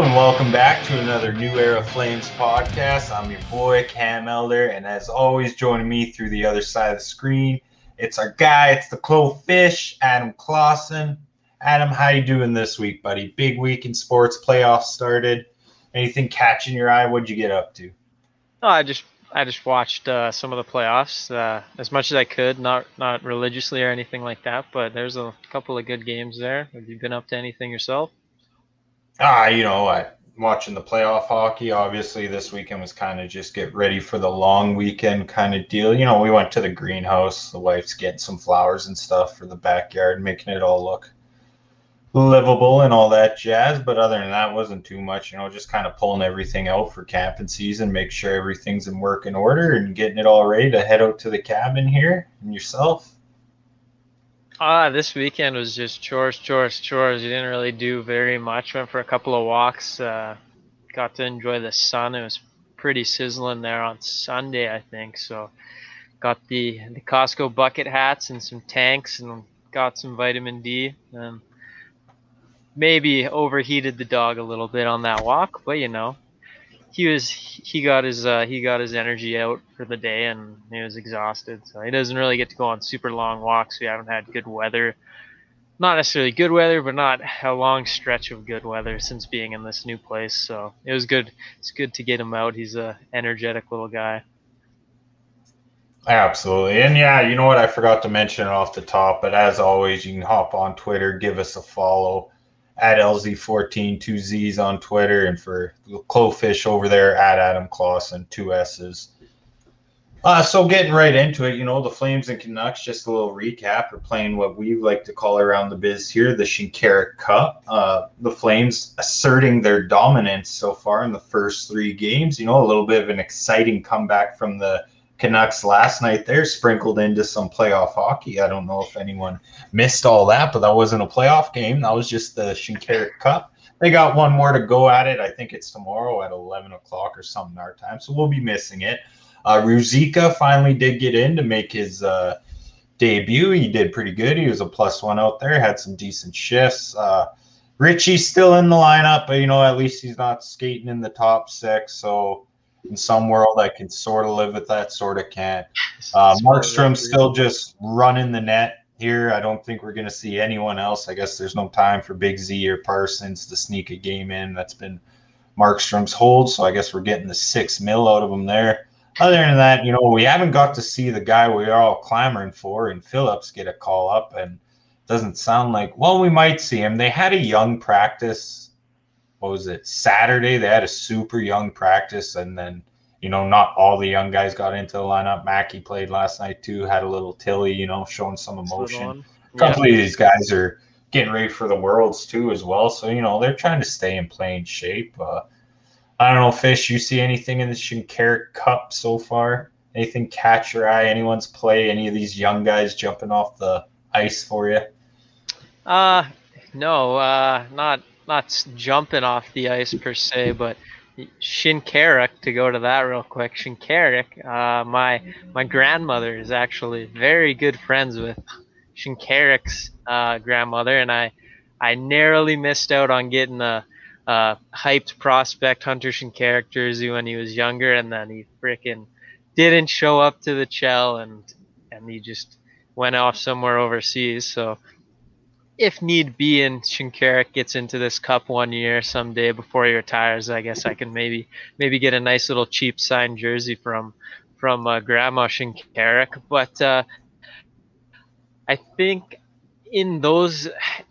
and welcome back to another New Era Flames podcast. I'm your boy, Cam Elder, and as always, joining me through the other side of the screen, it's our guy, it's the Clofish, Adam Clausen. Adam, how you doing this week, buddy? Big week in sports, playoffs started. Anything catching your eye? What'd you get up to? Oh, I just watched some of the playoffs as much as I could, not religiously or anything like that, but there's a couple of good games there. Have you been up to anything yourself? Watching the playoff hockey. Obviously, this weekend was kind of just get ready for the long weekend kind of deal. You know, we went to the greenhouse. The wife's getting some flowers and stuff for the backyard, making it all look livable and all that jazz. But other than that, wasn't too much. You know, just kind of pulling everything out for camping season, make sure everything's in working order, and getting it all ready to head out to the cabin here. And yourself? This weekend was just chores. You didn't really do very much. Went for a couple of walks. Got to enjoy the sun. It was pretty sizzling there on Sunday, I think. So got the Costco bucket hats and some tanks and got some vitamin D. Maybe overheated the dog a little bit on that walk, but you know, he got his energy out for the day and he was exhausted. So he doesn't really get to go on super long walks. We haven't had good weather. Not necessarily good weather, but not a long stretch of good weather since being in this new place. So it was good. It's good to get him out. He's a energetic little guy. Absolutely. And yeah, you know what? I forgot to mention it off the top, but as always, you can hop on Twitter, give us a follow at LZ14, 2Zs on Twitter, and for Clofish over there at Adam Clausen, 2 S's. So getting right into it, you know, the Flames and Canucks, just a little recap, are playing what we like to call around the biz here, the Shinkarik Cup. The Flames asserting their dominance so far in the first 3 games. You know, a little bit of an exciting comeback from the Canucks last night there, sprinkled into some playoff hockey. I don't know if anyone missed all that, but that wasn't a playoff game. That was just the Shinkarik Cup. They got one more to go at it. I think it's tomorrow at 11 o'clock or something our time, so we'll be missing it. Ruzicka finally did get in to make his debut. He did pretty good. He was a +1 out there, had some decent shifts. Ritchie's still in the lineup, but, you know, at least he's not skating in the top 6, so in some world I can sort of live with that, sort of can't. Markstrom's still just running the net here. I don't think we're going to see anyone else. I guess there's no time for Big Z or Parsons to sneak a game in. That's been Markstrom's hold, so I guess we're getting the $6 million out of him there. Other than that, you know, we haven't got to see the guy we're all clamoring for, and Phillips get a call up, and doesn't sound like, well, we might see him. They had a young practice. What was it, Saturday? They had a super young practice, and then, you know, not all the young guys got into the lineup. Mackey played last night too, had a little Tilly, you know, showing some emotion. A couple of these guys are getting ready for the Worlds too as well, so, you know, they're trying to stay in playing shape. I don't know, Fish, you see anything in the Shinkarik Cup so far? Anything catch your eye? Anyone's play? Any of these young guys jumping off the ice for you? No, not jumping off the ice per se, but Shinkarik, to go to that real quick. Shinkarik, my grandmother is actually very good friends with Shinkarik's grandmother, and I narrowly missed out on getting a hyped prospect Hunter Shinkarik jersey when he was younger, and then he freaking didn't show up to the Chell, and he just went off somewhere overseas. So if need be, and Shinkarik gets into this cup one year someday before he retires, I guess I can maybe get a nice little cheap signed jersey from Grandma Shinkarik. But I think in those,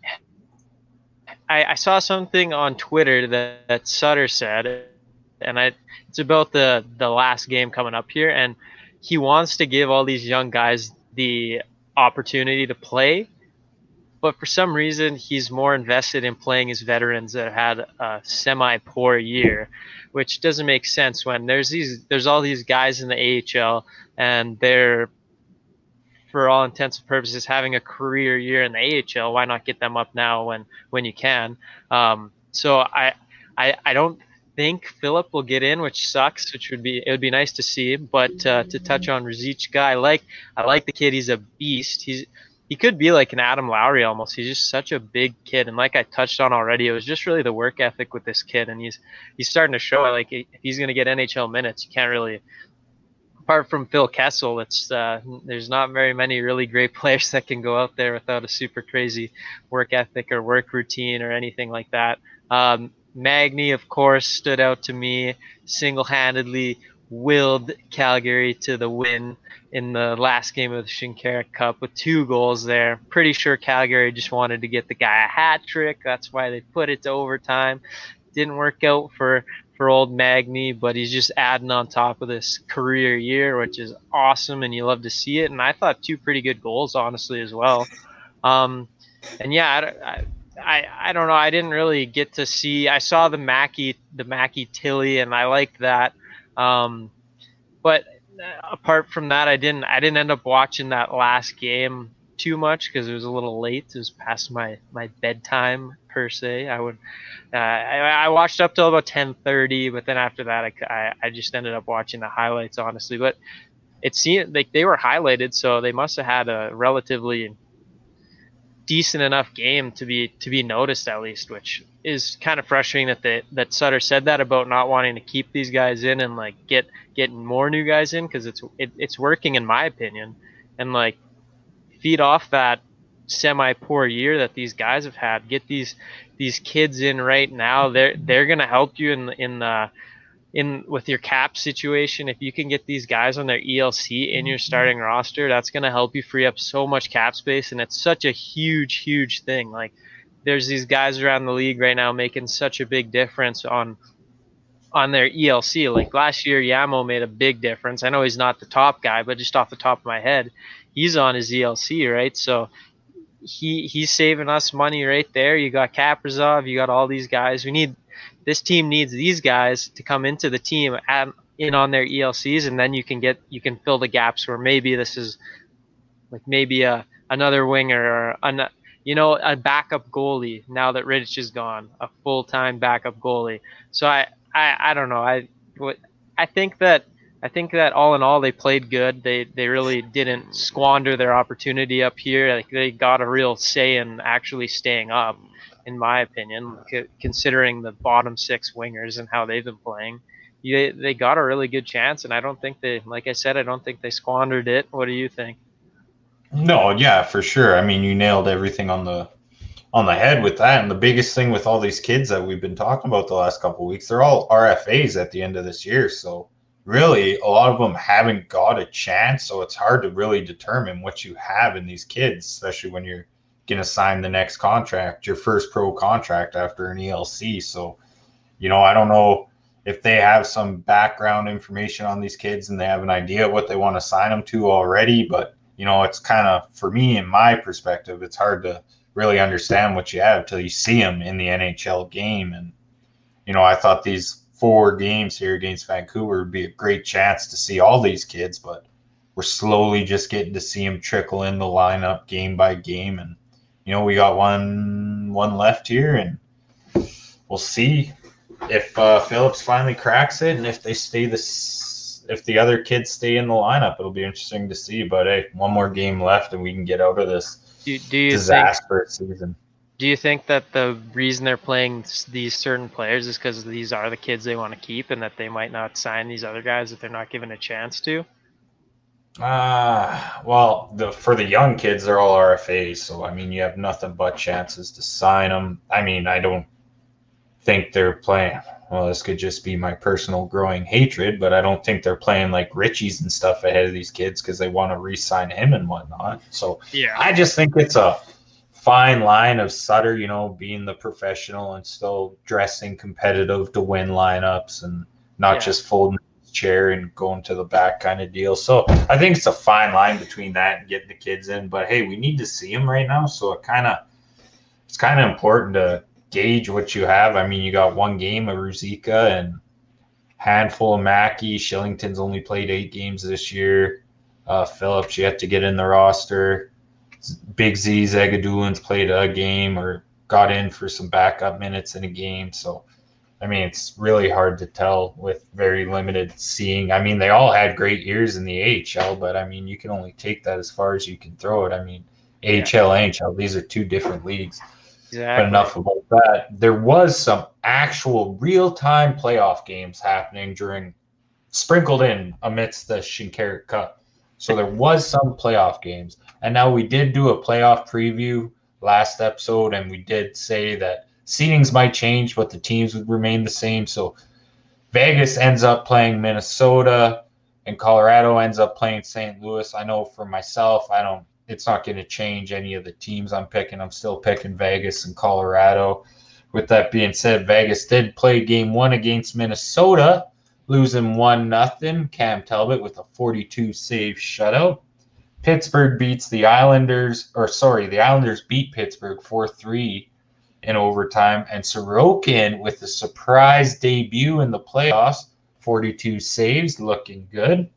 I saw something on Twitter that Sutter said, and it's about the last game coming up here, and he wants to give all these young guys the opportunity to play. But for some reason, he's more invested in playing his veterans that had a semi-poor year, which doesn't make sense when there's all these guys in the AHL, and they're, for all intents and purposes, having a career year in the AHL. Why not get them up now when you can? So I don't think Philip will get in, which sucks. It would be nice to see. But to touch on Ruzicka, I like the kid. He's a beast. he could be like an Adam Lowry almost. He's just such a big kid, and like I touched on already, it was just really the work ethic with this kid, and he's starting to show like if he's going to get NHL minutes, you can't really. Apart from Phil Kessel, it's there's not very many really great players that can go out there without a super crazy work ethic or work routine or anything like that. Magny, of course, stood out to me. Single-handedly willed Calgary to the win in the last game of the Shinkarik Cup with 2 goals there. Pretty sure Calgary just wanted to get the guy a hat trick. That's why they put it to overtime. Didn't work out for old Magny, but he's just adding on top of this career year, which is awesome, and you love to see it. And I thought 2 pretty good goals, honestly, as well. And yeah, I don't know. I didn't really get to see. I saw the Mackey Tilly, and I liked that. But apart from that, I didn't end up watching that last game too much because it was a little late. It was past my bedtime per se. I watched up till about 10:30, but then after that, I just ended up watching the highlights, honestly. But it seemed like they were highlighted, so they must have had a relatively decent enough game to be noticed at least, which is kind of frustrating that Sutter said that about not wanting to keep these guys in and like getting more new guys in, because it's working in my opinion, and like feed off that semi-poor year that these guys have had. Get these kids in right now. They're gonna help you in with your cap situation. If you can get these guys on their ELC in your starting roster, that's gonna help you free up so much cap space, and it's such a huge thing. Like there's these guys around the league right now making such a big difference on their ELC. Like last year, Yamo made a big difference. I know he's not the top guy, but just off the top of my head, he's on his ELC, right? So he's saving us money right there. You got Kaprizov, you got all these guys. This team needs these guys to come into the team in on their ELCs, and then you can fill the gaps where maybe this is like maybe another winger or a backup goalie now that Rittich is gone, a full-time backup goalie. So I don't know. I think that all in all they played good. They really didn't squander their opportunity up here. Like they got a real say in actually staying up, in my opinion, considering the bottom 6 wingers and how they've been playing. They got a really good chance, and I don't think they squandered it. What do you think? No, yeah, for sure. I mean, you nailed everything on the head with that. And the biggest thing with all these kids that we've been talking about the last couple of weeks, they're all RFAs at the end of this year. So really, a lot of them haven't got a chance. So it's hard to really determine what you have in these kids, especially when you're going to sign the next contract, your first pro contract after an ELC. So, I don't know if they have some background information on these kids and they have an idea what they want to sign them to already. But, it's kind of, for me, in my perspective, it's hard to really understand what you have till you see them in the NHL game. And, I thought these 4 games here against Vancouver would be a great chance to see all these kids, but we're slowly just getting to see them trickle in the lineup game by game. And, we got one left here, and we'll see if Phillips finally cracks it, and if they if the other kids stay in the lineup. It'll be interesting to see. But hey, one more game left, and we can get out of this disastrous season. Do you think that the reason they're playing these certain players is because these are the kids they want to keep, and that they might not sign these other guys that they're not given a chance to? Well, for the young kids, they're all RFAs, so I mean, you have nothing but chances to sign them. I mean, I don't think they're playing. Well, this could just be my personal growing hatred, but I don't think they're playing like Ritchies and stuff ahead of these kids because they want to re-sign him and whatnot. So yeah, I just think it's a fine line of Sutter, being the professional and still dressing competitive to win lineups and not just folding his chair and going to the back kind of deal. So I think it's a fine line between that and getting the kids in. But hey, we need to see them right now, so it's kind of important to gauge what you have. I mean, you got 1 game of Ruzicka and handful of Mackey. Shillington's only played 8 games this year. Phillips yet to get in the roster. Big Z Zagadoulin's played a game or got in for some backup minutes in a game. So, I mean, it's really hard to tell with very limited seeing. I mean, they all had great years in the AHL, but I mean, you can only take that as far as you can throw it. I mean, Yeah, AHL, NHL. These are two different leagues. But exactly. enough about that. There was some actual real-time playoff games happening sprinkled in amidst the Shinkarik Cup. So there was some playoff games. And now we did do a playoff preview last episode, and we did say that seedings might change, but the teams would remain the same. So Vegas ends up playing Minnesota, and Colorado ends up playing St. Louis. I know for myself, I don't. It's not going to change any of the teams I'm picking. I'm still picking Vegas and Colorado. With that being said, Vegas did play game one against Minnesota, losing 1-0. Cam Talbot with a 42 save shutout. Pittsburgh beats the Islanders, the Islanders beat Pittsburgh 4-3 in overtime, and Sorokin with the surprise debut in the playoffs, 42 saves, looking good.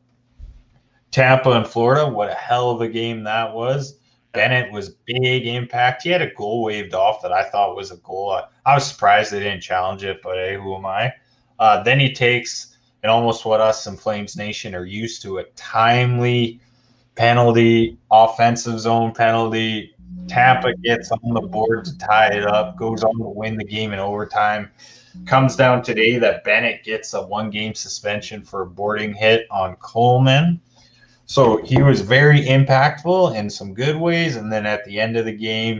Tampa and Florida, what a hell of a game that was. Bennett was big impact. He had a goal waved off that I thought was a goal. I was surprised they didn't challenge it, but hey, who am I? Then he takes, and almost what us and Flames Nation are used to, a timely penalty, offensive zone penalty. Tampa gets on the board to tie it up, goes on to win the game in overtime. Comes down today that Bennett gets a 1-game suspension for a boarding hit on Coleman. So he was very impactful in some good ways. And then at the end of the game,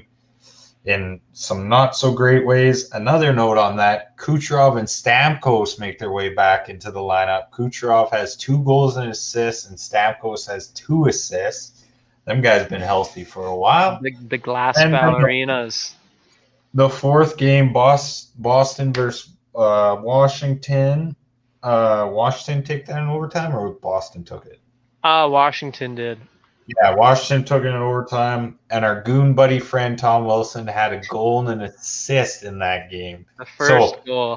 in some not so great ways. Another note on that, Kucherov and Stamkos make their way back into the lineup. Kucherov has 2 goals and assists, and Stamkos has 2 assists. Them guys been healthy for a while. The glass And ballerinas. the fourth game, Boston versus Washington. Washington take that in overtime, or Boston took it? Washington did. Yeah, Washington took it in overtime, and our goon buddy friend Tom Wilson had a goal and an assist in that game. The first goal.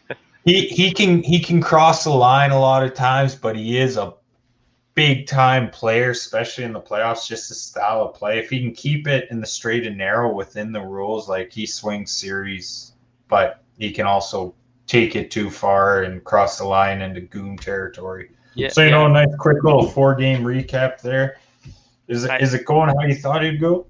He can cross the line a lot of times, but he is a big time player, especially in the playoffs. Just his style of play. If he can keep it in the straight and narrow within the rules, like he swings series, but he can also take it too far and cross the line into goon territory. Yeah, So a nice quick little 4-game recap there. Is it going how you thought it'd go?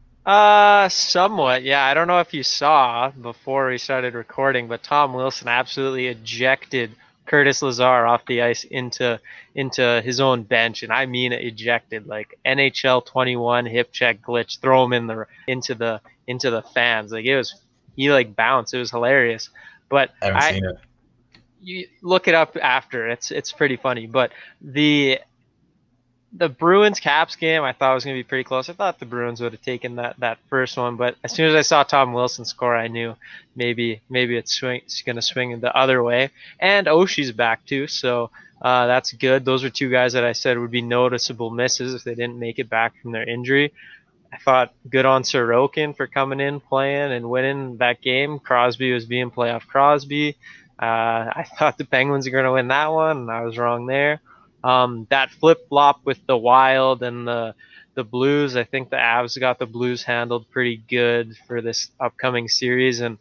Somewhat. Yeah, I don't know if you saw before we started recording, but Tom Wilson absolutely ejected Curtis Lazar off the ice into his own bench, and I mean ejected, like NHL 21 hip check glitch, throw him into the fans. Like he like bounced. It was hilarious. But I haven't seen it. You look it up after. It's pretty funny. But the Bruins Caps game, I thought was going to be pretty close. I thought the Bruins would have taken that first one, but as soon as I saw Tom Wilson score, I knew maybe it's going to swing the other way. And Oshie's back too, so that's good. Those were 2 guys that I said would be noticeable misses if they didn't make it back from their injury. I thought good on Sorokin for coming in, playing, and winning that game. Crosby was being playoff Crosby. I thought the Penguins were going to win that one, and I was wrong there. That flip-flop with the Wild and the Blues, I think the Avs got the Blues handled pretty good for this upcoming series, and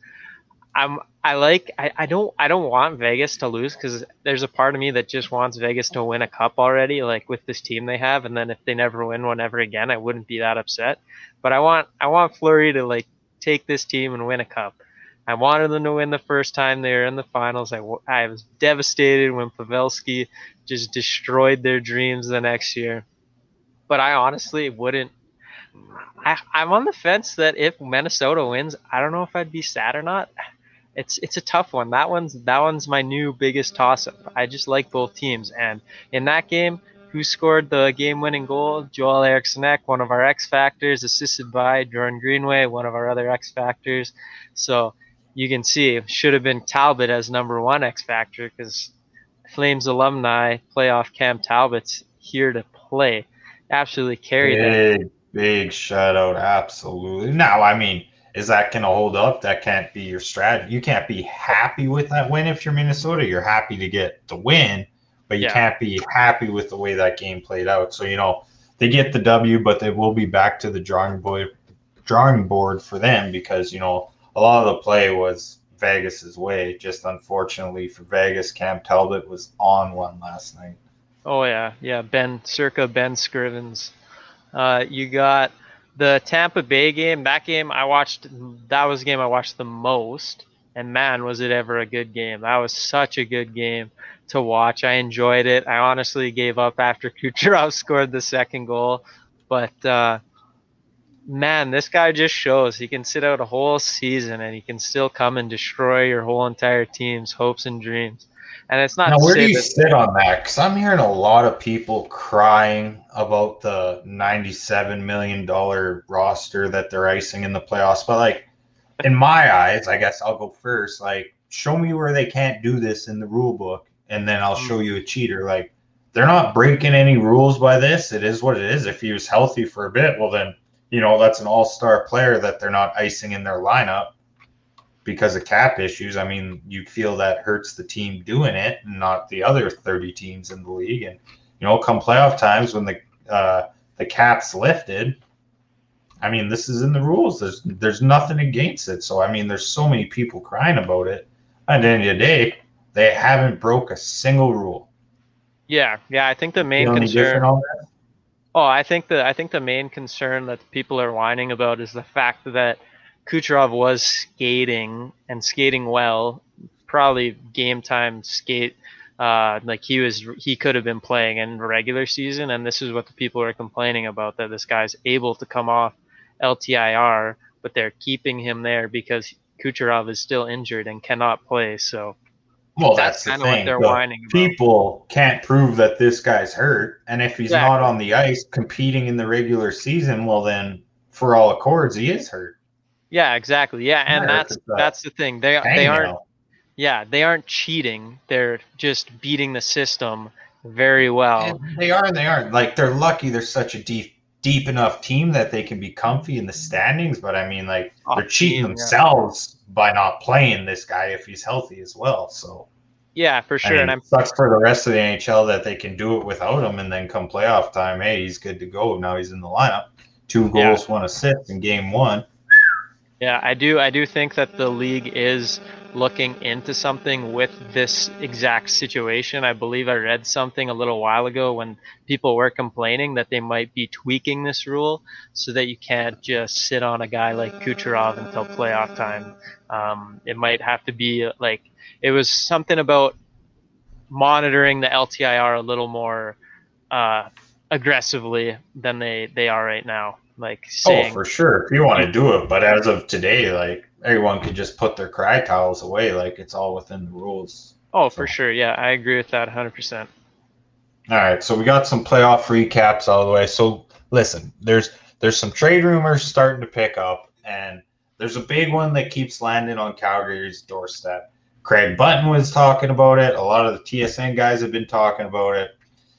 I don't want Vegas to lose, because there's a part of me that just wants Vegas to win a cup already, like with this team they have, and then if they never win one ever again, I wouldn't be that upset. But I want Fleury to like take this team and win a cup. I wanted them to win the first time they were in the finals. I was devastated when Pavelski just destroyed their dreams the next year. But I honestly wouldn't. I'm on the fence that if Minnesota wins, I don't know if I'd be sad or not. It's a tough one. That one's my new biggest toss-up. I just like both teams. And in that game, who scored the game-winning goal? Joel Eriksson, one of our X Factors, assisted by Jordan Greenway, one of our other X Factors. So you can see it should have been Talbot as number 1 X Factor, because Flames alumni playoff Cam Talbot's here to play. Absolutely carried that. Big shout out, absolutely. Now, I mean, is that going to hold up? That can't be your strategy. You can't be happy with that win if you're Minnesota. You're happy to get the win, but you can't be happy with the way that game played out. So, they get the W, but they will be back to the drawing board for them, because, a lot of the play was Vegas's way. Just unfortunately for Vegas, Cam Talbot was on one last night. Oh yeah, Ben Scrivens. You got The Tampa Bay game, that was the game I watched the most. And man, was it ever a good game. That was such a good game to watch. I enjoyed it. I honestly gave up after Kucherov scored the second goal. But man, this guy just shows he can sit out a whole season and he can still come and destroy your whole entire team's hopes and dreams. And it's not Now, to where do say you that. sit on that? Because I'm hearing a lot of people crying about the $97 million roster that they're icing in the playoffs. But, like, in my eyes, I guess I'll go first. Like, show me where they can't do this in the rule book, and then I'll show you a cheater. Like, they're not breaking any rules by this. It is what it is. If he was healthy for a bit, well, then, that's an all-star player that they're not icing in their lineup because of cap issues. I mean, you feel that hurts the team doing it, and not the other 30 teams in the league. And come playoff times when the cap's lifted, I mean, this is in the rules. There's nothing against it. So I mean, there's so many people crying about it. At the end of the day, they haven't broke a single rule. Yeah, I think the main Feel any different concern. on that? Oh, I think the main concern that people are whining about is the fact that Kucherov was skating well, probably game time skate. Like he could have been playing in regular season, and this is what the people are complaining about, that this guy's able to come off LTIR, but they're keeping him there because Kucherov is still injured and cannot play. So Well, that's that's the kind of what thing. they're The whining about. people can't prove that this guy's hurt, and if he's not Exactly. on the ice competing in the regular season, well, then for all accords, he is hurt. Yeah, exactly. Yeah, and Hurt that's the thing. They aren't. hangnail. Yeah, they aren't cheating. They're just beating the system very well. They are and they aren't. Like, they're lucky they're such a deep enough team that they can be comfy in the standings. But I mean, like, they're Off cheating team, yeah. themselves by not playing this guy if he's healthy as well. So Yeah, for I sure. mean, And it sucks for the rest of the NHL that they can do it without him, and then come playoff time, hey, he's good to go. Now he's in the lineup. 2 goals, 1 assist in game 1. Yeah, I do think that the league is looking into something with this exact situation. I believe I read something a little while ago when people were complaining that they might be tweaking this rule so that you can't just sit on a guy like Kucherov until playoff time. It might have to be like, it was something about monitoring the LTIR a little more aggressively than they are right now. Like saying, for sure, if you want to do it. But as of today, like, everyone could just put their cry towels away. Like, it's all within the rules. oh, for sure. Yeah, I agree with that 100%. All right, so we got some playoff recaps all the way. So listen, there's some trade rumors starting to pick up, and there's a big one that keeps landing on Calgary's doorstep. Craig Button was talking about it. A lot of the TSN guys have been talking about it.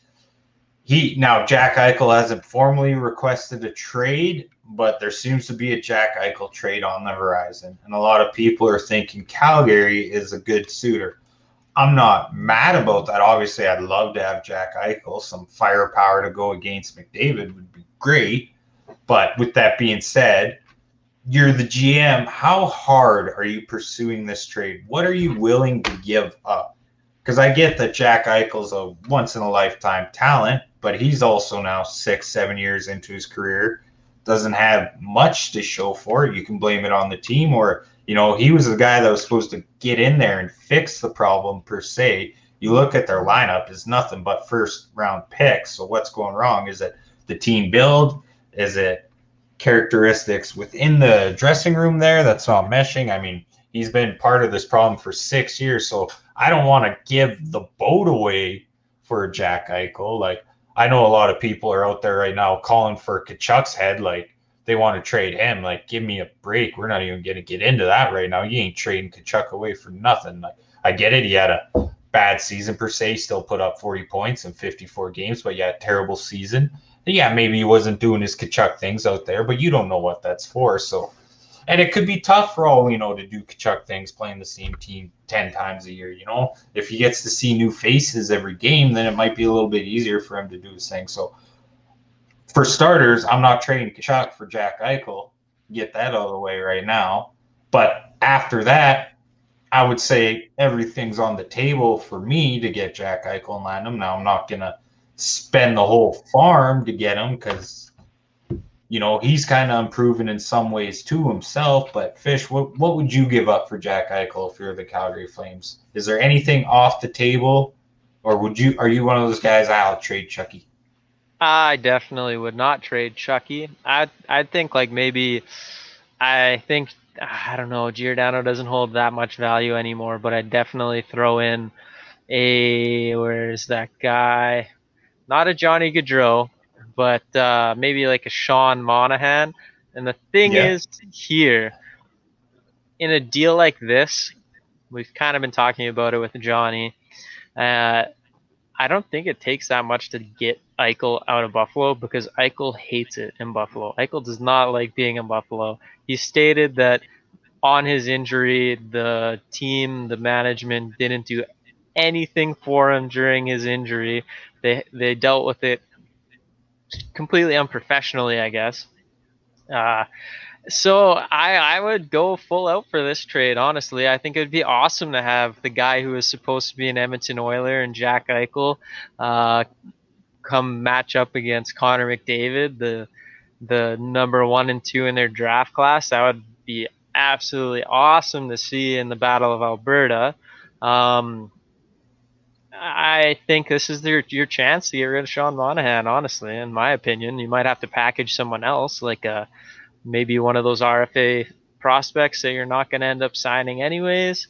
Now Jack Eichel hasn't formally requested a trade, but there seems to be a Jack Eichel trade on the horizon, and a lot of people are thinking Calgary is a good suitor. I'm not mad about that. Obviously, I'd love to have Jack Eichel. Some firepower to go against McDavid would be great. But with that being said, you're the GM. How hard are you pursuing this trade? What are you willing to give up? Because I get that Jack Eichel's a once-in-a-lifetime talent, but he's also now 6-7 years into his career. Doesn't have much to show for it. You can blame it on the team, or he was the guy that was supposed to get in there and fix the problem per se. You look at their lineup, is nothing but first-round picks. So what's going wrong? Is it the team build? Is it characteristics within the dressing room there that's not meshing? I mean, he's been part of this problem for 6 years, so I don't want to give the boat away for Jack Eichel. Like, I know a lot of people are out there right now calling for Tkachuk's head, like they want to trade him. Like, give me a break. We're not even going to get into that right now. You ain't trading Tkachuk away for nothing. Like, I get it. He had a bad season per se. He still put up 40 points in 54 games, but yeah, terrible season. Yeah, maybe he wasn't doing his Tkachuk things out there, but you don't know what that's for. So, and it could be tough for all we know to do Tkachuk things playing the same team 10 times a year. If he gets to see new faces every game, then it might be a little bit easier for him to do his thing. So, for starters, I'm not trading Tkachuk for Jack Eichel. Get that out of the way right now. But after that, I would say everything's on the table for me to get Jack Eichel and land him. Now, I'm not going to spend the whole farm to get him because He's kind of improving in some ways too himself. But Fish, what would you give up for Jack Eichel if you're the Calgary Flames? Is there anything off the table, or are you one of those guys? I'll trade Chucky. I definitely would not trade Chucky. I think like maybe I think I don't know, Giordano doesn't hold that much value anymore, but I'd definitely throw in where's that guy? Not a Johnny Gaudreau, but maybe like a Sean Monahan. And the thing Yeah. is here, in a deal like this, we've kind of been talking about it with Johnny. I don't think it takes that much to get Eichel out of Buffalo because Eichel hates it in Buffalo. Eichel does not like being in Buffalo. He stated that on his injury, the team, the management didn't do anything for him during his injury. They dealt with it completely unprofessionally, I guess. So I would go full out for this trade, honestly. I think it would be awesome to have the guy who is supposed to be an Edmonton Oiler and Jack Eichel come match up against Connor McDavid, the number 1 and 2 in their draft class. That would be absolutely awesome to see in the Battle of Alberta. I think this is your chance to get rid of Sean Monahan, honestly, in my opinion. You might have to package someone else, like maybe one of those RFA prospects that you're not going to end up signing anyways.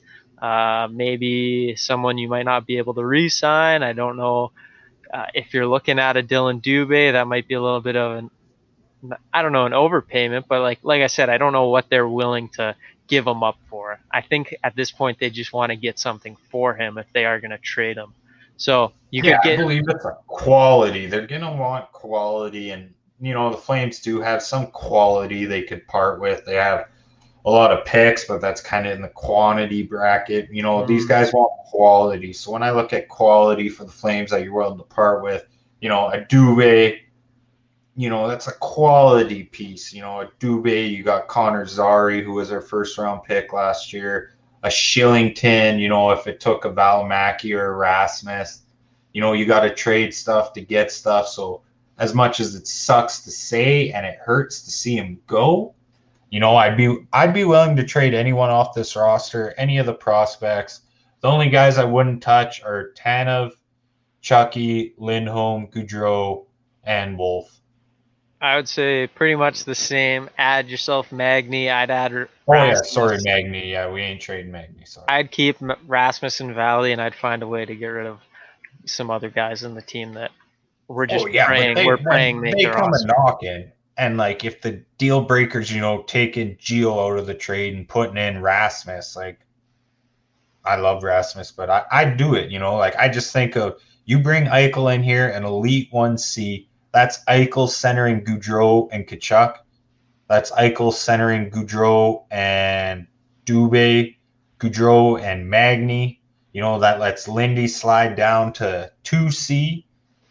Maybe someone you might not be able to re-sign. I don't know. If you're looking at a Dylan Dubé, that might be a little bit of an overpayment, but like I said, I don't know what they're willing to give him up for. I think at this point they just want to get something for him if they are going to trade him. So I believe it's a quality. They're going to want quality, and the Flames do have some quality they could part with. They have a lot of picks, but that's kind of in the quantity bracket. These guys want quality. So when I look at quality for the Flames that you're willing to part with, a Dubé, that's a quality piece. A Dubé, you got Connor Zary, who was our first-round pick last year. A Shillington, if it took a Valimaki or Erasmus, you got to trade stuff to get stuff. So as much as it sucks to say and it hurts to see him go, I'd be willing to trade anyone off this roster, any of the prospects. The only guys I wouldn't touch are Tanev, Chucky, Lindholm, Gaudreau, and Wolf. I would say pretty much the same. Add yourself Magny. I'd add Rasmus. Sorry, Magny. Yeah, we ain't trading Magny. Sorry. I'd keep Rasmus and Valley, and I'd find a way to get rid of some other guys in the team that we're just praying. We're praying they come and knock in. And if the deal breakers, taking Gio out of the trade and putting in Rasmus, I love Rasmus, but I'd do it. I just think of you bring Eichel in here, an elite 1C. That's Eichel centering Gaudreau and Tkachuk. That's Eichel centering Gaudreau and Dubé, Gaudreau and Magny. That lets Lindy slide down to 2C.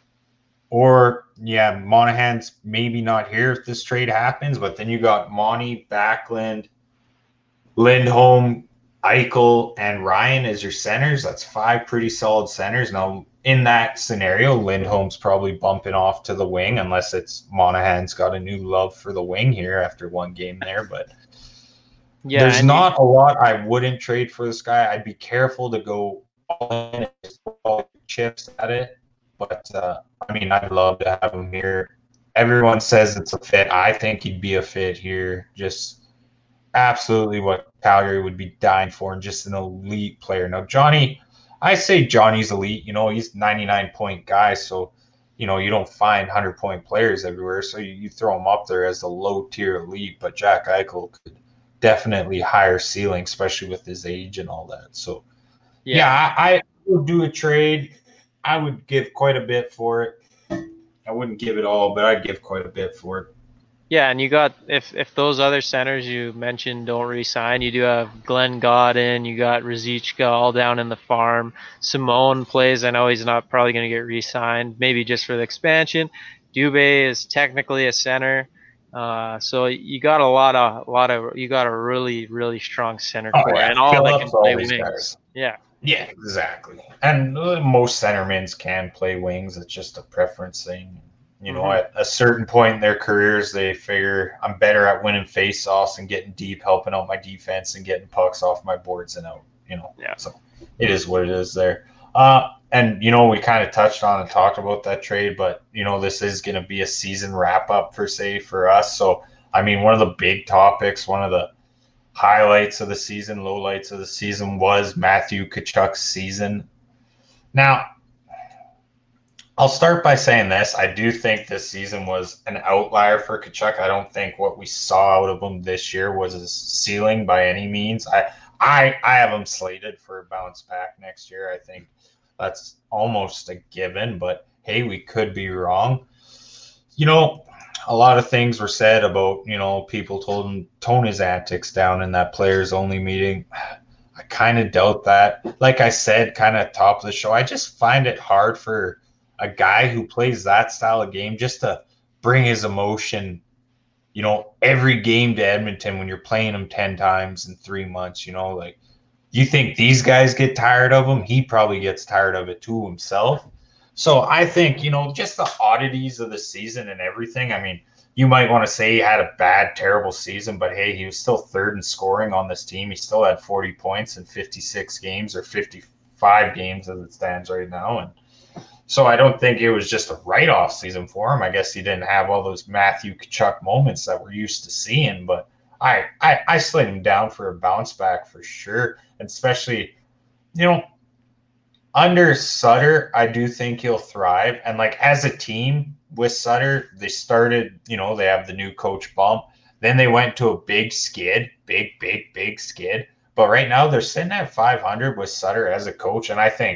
Or, Monahan's maybe not here if this trade happens, but then you got Monty, Backlund, Lindholm, Eichel, and Ryan as your centers. That's 5 pretty solid centers. Now, in that scenario, Lindholm's probably bumping off to the wing unless it's Monahan's got a new love for the wing here after one game there. But there's not a lot I wouldn't trade for this guy. I'd be careful to go all in and just throw all chips at it. But, I'd love to have him here. Everyone says it's a fit. I think he'd be a fit here. Just absolutely what Calgary would be dying for, and just an elite player. Now, I say Johnny's elite. He's 99-point guy, so, you don't find 100-point players everywhere. So you throw him up there as a low-tier elite, but Jack Eichel could definitely higher ceiling, especially with his age and all that. So, I would do a trade. I would give quite a bit for it. I wouldn't give it all, but I'd give quite a bit for it. Yeah, and you got if those other centers you mentioned don't re-sign, you do have Glenn Godin, you got Ruzicka all down in the farm. Simone plays. I know he's not probably going to get re-signed, maybe just for the expansion. Dubé is technically a center, so you got you got a really really strong center core, and all that can play wings. Guys. Yeah, exactly. And most centermen can play wings. It's just a preference thing. You know, at a certain point in their careers, they figure I'm better at winning face-offs and getting deep, helping out my defense and getting pucks off my boards and out, you know. Yeah. So it is what it is there. And, you know, we kind of touched on and talked about that trade, but, you know, this is going to be a season wrap-up, per se, for us. So, I mean, one of the big topics, one of the highlights of the season, lowlights of the season was Matthew Tkachuk's season. Now, I'll start by saying this. I do think this season was an outlier for Tkachuk. I don't think what we saw out of him this year was his ceiling by any means. I have him slated for a bounce back next year. I think that's almost a given, but hey, we could be wrong. You know, a lot of things were said about, you know, people told him tone his antics down in that players only meeting. I kind of doubt that. Like I said, kind of top of the show, I just find it hard for a guy who plays that style of game just to bring his emotion, you know, every game to Edmonton when you're playing him 10 times in 3 months, you know, like, you think these guys get tired of him? He probably gets tired of it too himself. So I think, you know, just the oddities of the season and everything. I mean, you might want to say he had a bad, terrible season, but hey, he was still third in scoring on this team. He still had 40 points in 56 games or 55 games as it stands right now. And so I don't think it was just a write-off season for him. I guess he didn't have all those Matthew Tkachuk moments that we're used to seeing, but I slid him down for a bounce back for sure. And especially, you know, under Sutter, I do think he'll thrive. And like as a team with Sutter, they started, you know, they have the new coach bump. Then they went to a big skid, big skid. But right now they're sitting at 500 with Sutter as a coach. And I think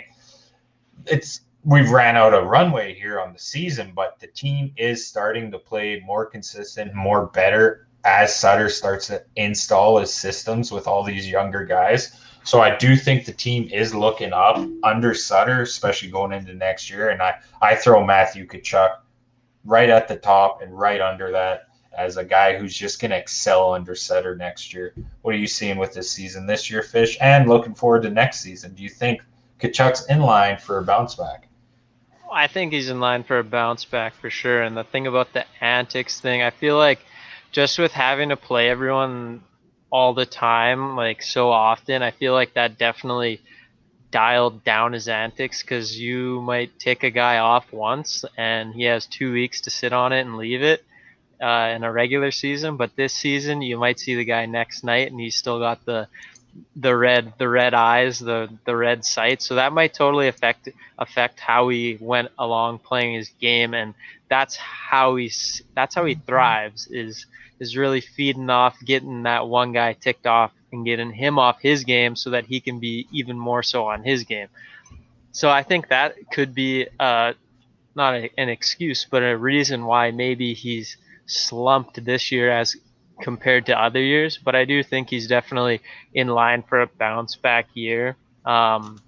we've ran out of runway here on the season, but the team is starting to play more consistent, more better as Sutter starts to install his systems with all these younger guys. So I do think the team is looking up under Sutter, especially going into next year. And I throw Matthew Tkachuk right at the top and right under that as a guy who's just going to excel under Sutter next year. What are you seeing with this season this year, Fish? And looking forward to next season. Do you think Tkachuk's in line for a bounce back? I think he's in line for a bounce back for sure. And the thing about the antics thing, I feel like just with having to play everyone all the time, like so often, I feel like that definitely dialed down his antics, because you might take a guy off once and he has 2 weeks to sit on it and leave it in a regular season. But this season, you might see the guy next night and he's still got the red eyes, the red sight. So that might totally affect how he went along playing his game, and that's how he thrives, is really feeding off, getting that one guy ticked off and getting him off his game so that he can be even more so on his game. So I think that could be not an excuse, but a reason why maybe he's slumped this year as compared to other years. But I do think he's definitely in line for a bounce back year. Look,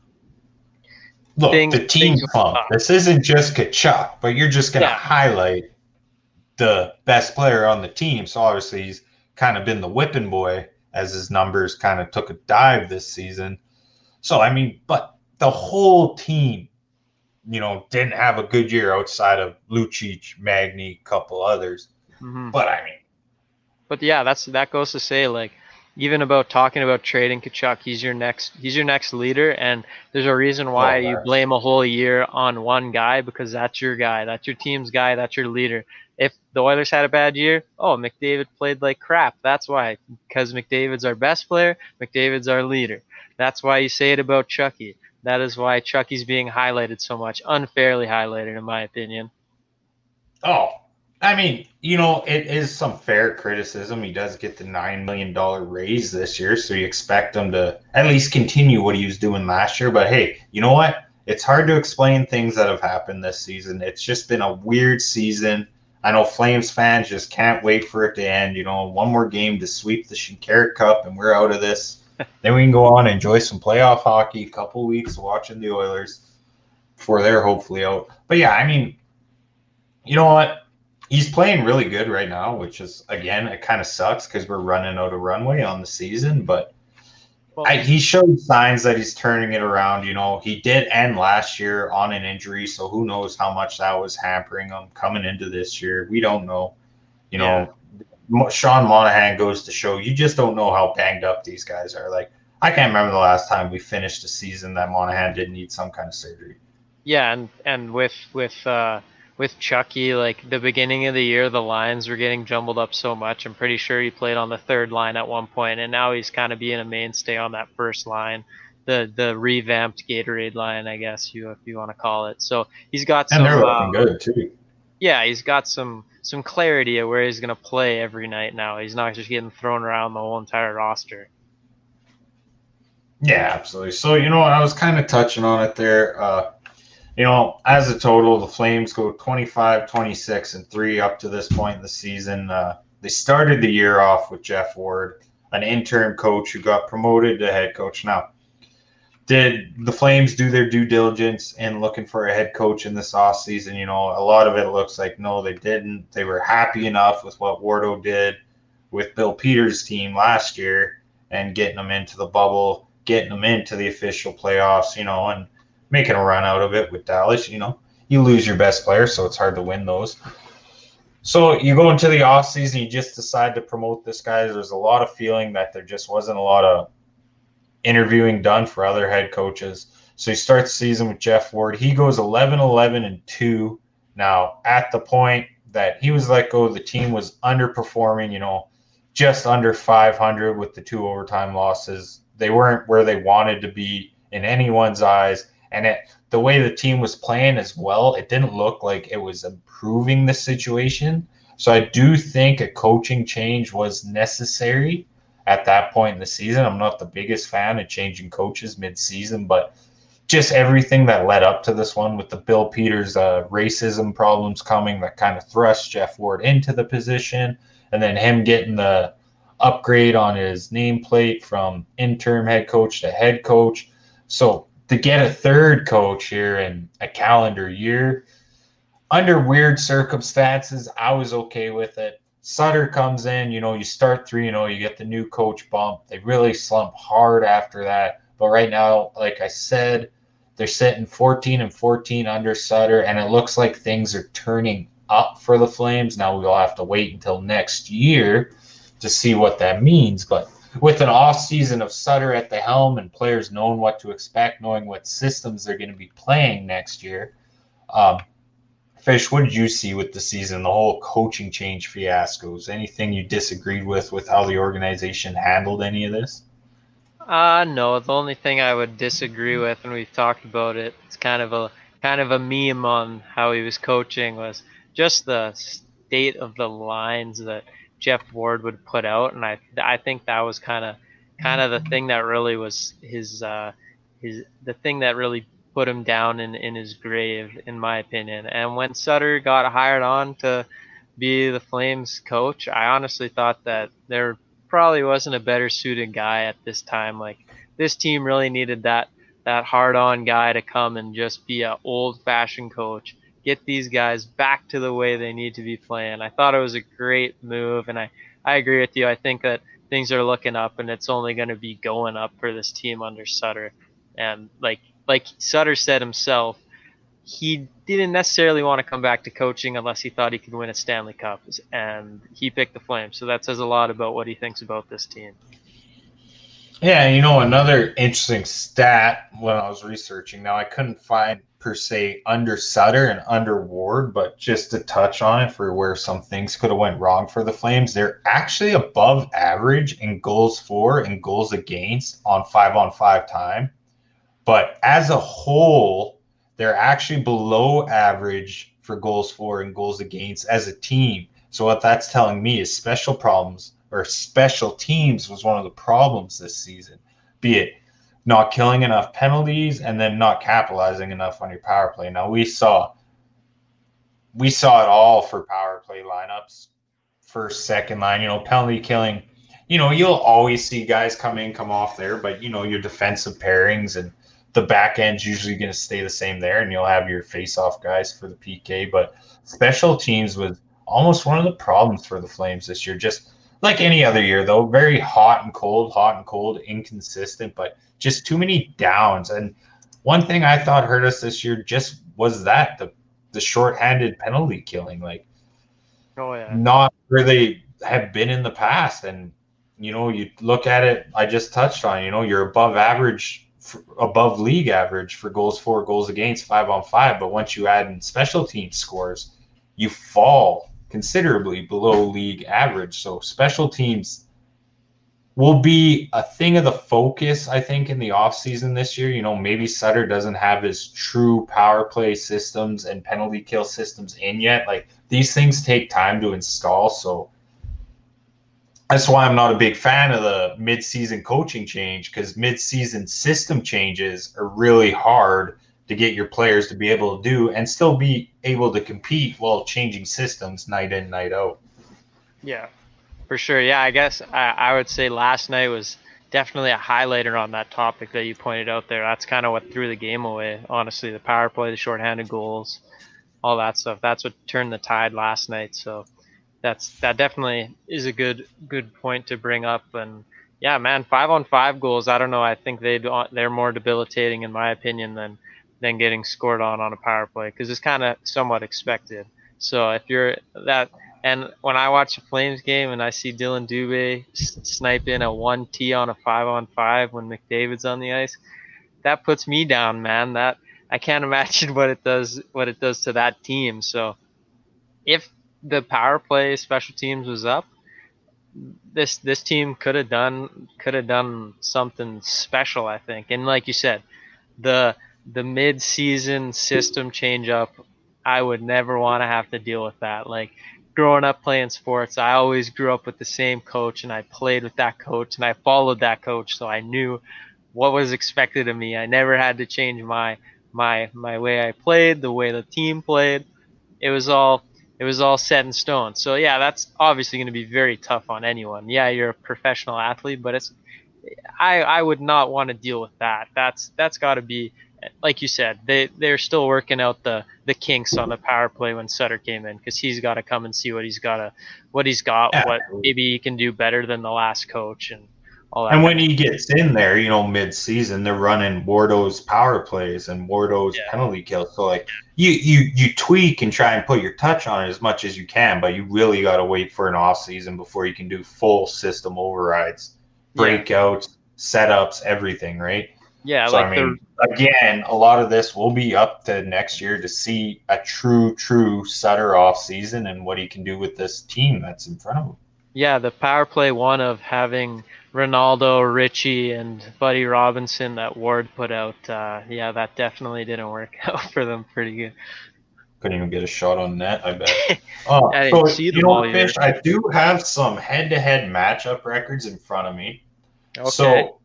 the team pump. This isn't just Tkachuk, but you're just going to highlight the best player on the team. So obviously he's kind of been the whipping boy as his numbers kind of took a dive this season. So, I mean, but the whole team, you know, didn't have a good year outside of Lucic, Magny, a couple others. Mm-hmm. But I mean, but yeah, that goes to say, like, even about talking about trading Tkachuk, he's your next leader, and there's a reason why you blame a whole year on one guy, because that's your guy, that's your team's guy, that's your leader. If the Oilers had a bad year, McDavid played like crap. That's why, because McDavid's our best player, McDavid's our leader. That's why you say it about Chucky. That is why Chucky's being highlighted so much, unfairly highlighted, in my opinion. Oh, I mean, you know, it is some fair criticism. He does get the $9 million raise this year, so you expect him to at least continue what he was doing last year. But hey, you know what? It's hard to explain things that have happened this season. It's just been a weird season. I know Flames fans just can't wait for it to end. You know, one more game to sweep the Shinkarik Cup, and we're out of this. Then we can go on and enjoy some playoff hockey, a couple weeks watching the Oilers before they're hopefully out. But yeah, I mean, you know what? He's playing really good right now, which is, again, it kind of sucks because we're running out of runway on the season. But He showed signs that he's turning it around. He did end last year on an injury, so who knows how much that was hampering him coming into this year. We don't know. You know, Sean Monahan goes to show you just don't know how banged up these guys are. Like, I can't remember the last time we finished a season that Monahan didn't need some kind of surgery. Yeah, and with Chucky, like the beginning of the year, the lines were getting jumbled up so much. I'm pretty sure he played on the third line at one point, and now he's kind of being a mainstay on that first line, the revamped Gatorade line, I guess if you want to call it. So he's got some. And they're looking good too. Yeah, he's got some clarity of where he's gonna play every night now. He's not just getting thrown around the whole entire roster. Yeah, absolutely. So I was kind of touching on it there. As a total, the Flames go 25, 26, and 3 up to this point in the season. They started the year off with Jeff Ward, an intern coach who got promoted to head coach. Now, did the Flames do their due diligence in looking for a head coach in this offseason? A lot of it looks like no, they didn't. They were happy enough with what Wardo did with Bill Peters' team last year and getting them into the bubble, getting them into the official playoffs, and making a run out of it with Dallas. You lose your best player, so it's hard to win those. So you go into the offseason, you just decide to promote this guy. There's a lot of feeling that there just wasn't a lot of interviewing done for other head coaches. So you start the season with Jeff Ward. He goes 11-11-2. Now, at the point that he was let go, the team was underperforming, just under 500 with the 2 overtime losses. They weren't where they wanted to be in anyone's eyes. And the way the team was playing as well, it didn't look like it was improving the situation. So I do think a coaching change was necessary at that point in the season. I'm not the biggest fan of changing coaches mid-season, but just everything that led up to this one with the Bill Peters racism problems coming that kind of thrust Jeff Ward into the position, and then him getting the upgrade on his nameplate from interim head coach to head coach. So to get a third coach here in a calendar year, under weird circumstances, I was okay with it. Sutter comes in, you start 3-0, you get the new coach bump. They really slump hard after that. But right now, like I said, they're sitting 14-14 under Sutter, and it looks like things are turning up for the Flames. Now we'll have to wait until next year to see what that means. But with an offseason of Sutter at the helm and players knowing what to expect, knowing what systems they're going to be playing next year, Fish, what did you see with the season, the whole coaching change fiascos? Anything you disagreed with how the organization handled any of this? No. The only thing I would disagree with, and we've talked about it, it's kind of a meme on how he was coaching, was just the state of the lines that Jeff Ward would put out, and I think that was kind of the thing that really was the thing that really put him down in his grave, in my opinion. And when Sutter got hired on to be the Flames coach, I honestly thought that there probably wasn't a better suited guy at this time. Like, this team really needed that hard-on guy to come and just be an old-fashioned coach, get these guys back to the way they need to be playing. I thought it was a great move, and I agree with you. I think that things are looking up, and it's only going to be going up for this team under Sutter. And like Sutter said himself, he didn't necessarily want to come back to coaching unless he thought he could win a Stanley Cup, and he picked the Flames. So that says a lot about what he thinks about this team. Yeah, another interesting stat when I was researching, now I couldn't find per se under Sutter and under Ward, but just to touch on it for where some things could have went wrong for the Flames, they're actually above average in goals for and goals against on 5-on-5 time. But as a whole, they're actually below average for goals for and goals against as a team. So what that's telling me is special teams was one of the problems this season, be it not killing enough penalties and then not capitalizing enough on your power play. Now we saw it all for power play lineups, first, second line, penalty killing. You'll always see guys come off there, but your defensive pairings and the back end's usually going to stay the same there, and you'll have your face-off guys for the PK. But special teams was almost one of the problems for the Flames this year. Just like any other year, though, very hot and cold, inconsistent, but just too many downs. And one thing I thought hurt us this year just was that the shorthanded penalty killing, like Oh yeah. not where they have been in the past. And you look at it, I just touched on, you're above average, above league average for goals for, goals against, 5-on-5. But once you add in special team scores, you fall considerably below league average. So special teams will be a thing of the focus, I think, in the offseason this year. Maybe Sutter doesn't have his true power play systems and penalty kill systems in yet. Like, these things take time to install. So that's why I'm not a big fan of the mid-season coaching change, because mid-season system changes are really hard to get your players to be able to do and still be able to compete while changing systems night in, night out. Yeah, for sure. Yeah, I guess I would say last night was definitely a highlighter on that topic that you pointed out there. That's kind of what threw the game away, honestly. The power play, the shorthanded goals, all that stuff. That's what turned the tide last night. So that definitely is a good point to bring up. And yeah, man, 5-on-5 goals, I don't know. I think they're more debilitating, in my opinion, than getting scored on a power play, because it's kind of somewhat expected. So if you're that, and when I watch a Flames game and I see Dylan Dubé snipe in a 1T on a 5-on-5 when McDavid's on the ice, that puts me down, man. That I can't imagine what it does to that team. So if the power play special teams was up, this team could have done something special, I think. And like you said, the mid-season system change up, I would never want to have to deal with that. Like, growing up playing sports, I always grew up with the same coach, and I played with that coach, and I followed that coach, so I knew what was expected of me. I never had to change my way I played, the way the team played. It was all set in stone. So yeah, that's obviously going to be very tough on anyone. Yeah, you're a professional athlete, but I would not want to deal with that. That's got to be, like you said, they're still working out the kinks on the power play when Sutter came in, because he's got to come and see what he's got, Yeah. what maybe he can do better than the last coach and all that. And when he gets in there, mid-season, they're running Wardo's power plays and Wardo's penalty kills. So, like, you tweak and try and put your touch on it as much as you can, but you really got to wait for an off-season before you can do full system overrides, breakouts, setups, everything, right? Yeah, so, like, again, a lot of this will be up to next year to see a true Sutter off-season and what he can do with this team that's in front of him. Yeah, the power play one of having Ronaldo, Richie, and Buddy Robinson that Ward put out, that definitely didn't work out for them pretty good. Couldn't even get a shot on net, I bet. I didn't see them all year. Fish, I do have some head-to-head matchup records in front of me. Okay. So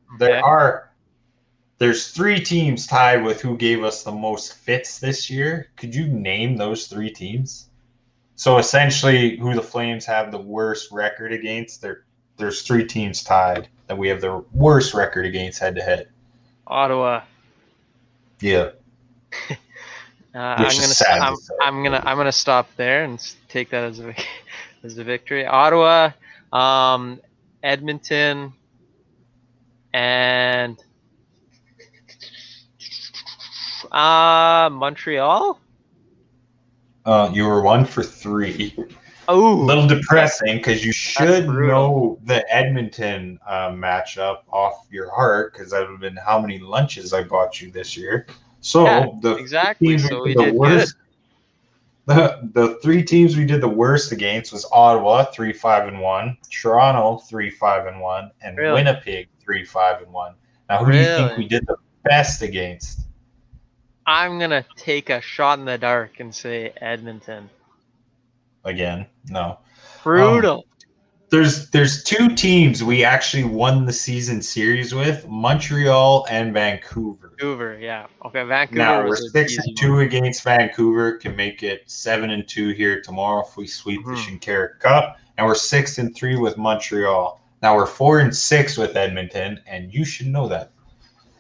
there's 3 teams tied with who gave us the most fits this year. Could you name those 3 teams? So essentially, who the Flames have the worst record against, there's 3 teams tied that we have the worst record against head-to-head. Ottawa. Yeah. I'm gonna stop there and take that as a victory. Ottawa, Edmonton, and Montreal. You were 1 for 3. Oh, a little depressing, because you should know the Edmonton matchup off your heart, because that would have been how many lunches I bought you this year. So exactly. So we did worst, good. The 3 teams we did the worst against was Ottawa 3-5-1, Toronto 3-5-1, and Winnipeg 3-5-1. Now, who do you think we did the best against? I'm gonna take a shot in the dark and say Edmonton. Again, no. Brutal. There's 2 teams we actually won the season series with, Montreal and Vancouver. Vancouver, yeah. Okay, Vancouver. Now we're 6-2 against Vancouver. Can make it 7-2 here tomorrow if we sweep the Shinkaruk Cup, and we're 6-3 with Montreal. Now we're 4-6 with Edmonton, and you should know that.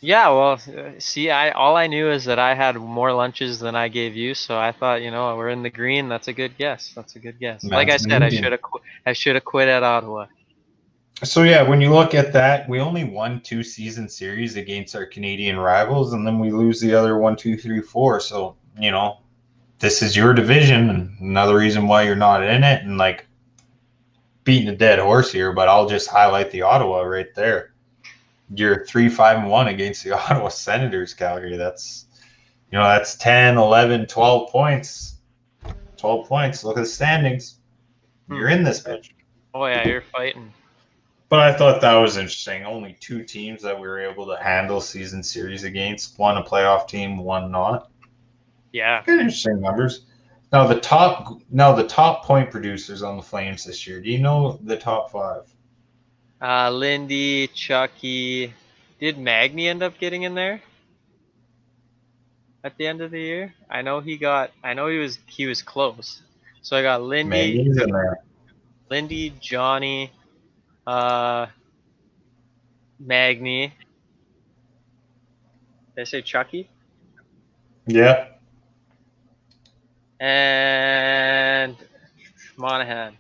Yeah, well, see, all I knew is that I had more lunches than I gave you, so I thought, we're in the green. That's a good guess. That's a good guess. Like I That's said, amazing. I should have quit at Ottawa. So yeah, when you look at that, we only won 2 season series against our Canadian rivals, and then we lose the other one, two, three, four. So this is your division, and another reason why you're not in it. And like beating a dead horse here, but I'll just highlight the Ottawa right there. You're 3-5-1 against the Ottawa Senators, Calgary. That's 10, 11, 12 points. 12 points. Look at the standings. You're in this bitch. Oh yeah, you're fighting. But I thought that was interesting. Only 2 teams that we were able to handle season series against. One a playoff team, one not. Yeah. Kind of interesting numbers. Now the top point producers on the Flames this year. Do you know the top 5? Lindy, Chucky. Did Magny end up getting in there at the end of the year? I know he was close. So I got Magny's in there. Lindy, Johnny, Magny. Did I say Chucky? Yeah. And Monahan.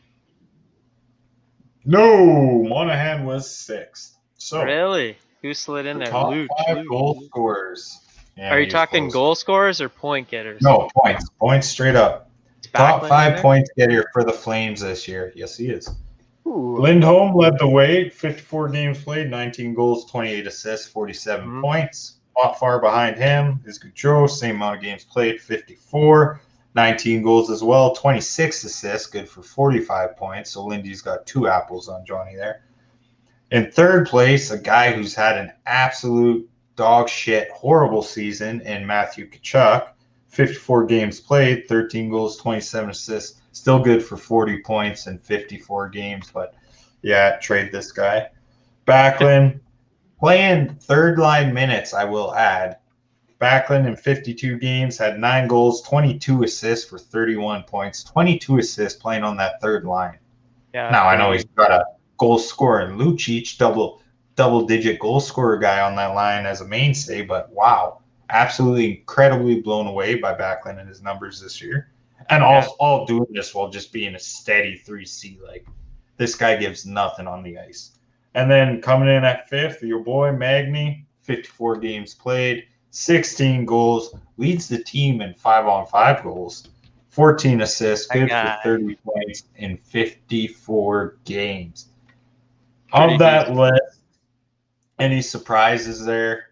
No, Monahan was 6th. So really? Who slid in there? Top 5 goal scorers. Yeah, are you talking goal scorers or point getters? No, points. Points straight up. Top 5 points getter for the Flames this year. Yes, he is. Ooh. Lindholm led the way. 54 games played, 19 goals, 28 assists, 47 points. Not far behind him is Gaudreau. Same amount of games played, 54. 19 goals as well, 26 assists, good for 45 points. So Lindy's got 2 apples on Johnny there. In third place, a guy who's had an absolute dog shit, horrible season in Matthew Tkachuk. 54 games played, 13 goals, 27 assists. Still good for 40 points in 54 games. But, yeah, trade this guy. Backlund, playing third line minutes, I will add. Backlund in 52 games had 9 goals, 22 assists for 31 points. 22 assists playing on that third line. Yeah. Now, I know he's got a goal scorer in Lucic, double-digit goal scorer guy on that line as a mainstay, but wow. Absolutely incredibly blown away by Backlund and his numbers this year. And all doing this while just being a steady 3C. Like, this guy gives nothing on the ice. And then coming in at 5th, your boy Magny, 54 games played, 16 goals, leads the team in 5-on-5 goals, 14 assists, good for 30 points in 54 games. Of that list, any surprises there?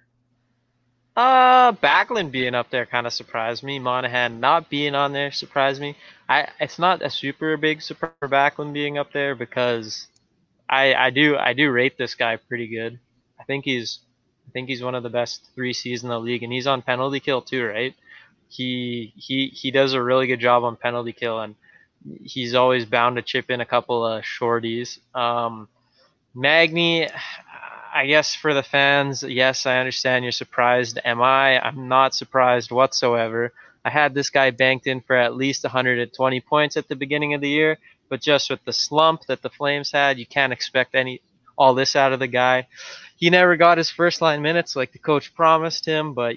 Backlund being up there kind of surprised me. Monahan not being on there surprised me. It's not a super big surprise for Backlund being up there because I do rate this guy pretty good. I think he's one of the best 3Cs in the league, and he's on penalty kill too, right? He does a really good job on penalty kill, and he's always bound to chip in a couple of shorties. Magny, I guess for the fans, yes, I understand you're surprised. Am I? I'm not surprised whatsoever. I had this guy banked in for at least 120 points at the beginning of the year, but just with the slump that the Flames had, you can't expect all this out of the guy. He never got his first line minutes like the coach promised him, but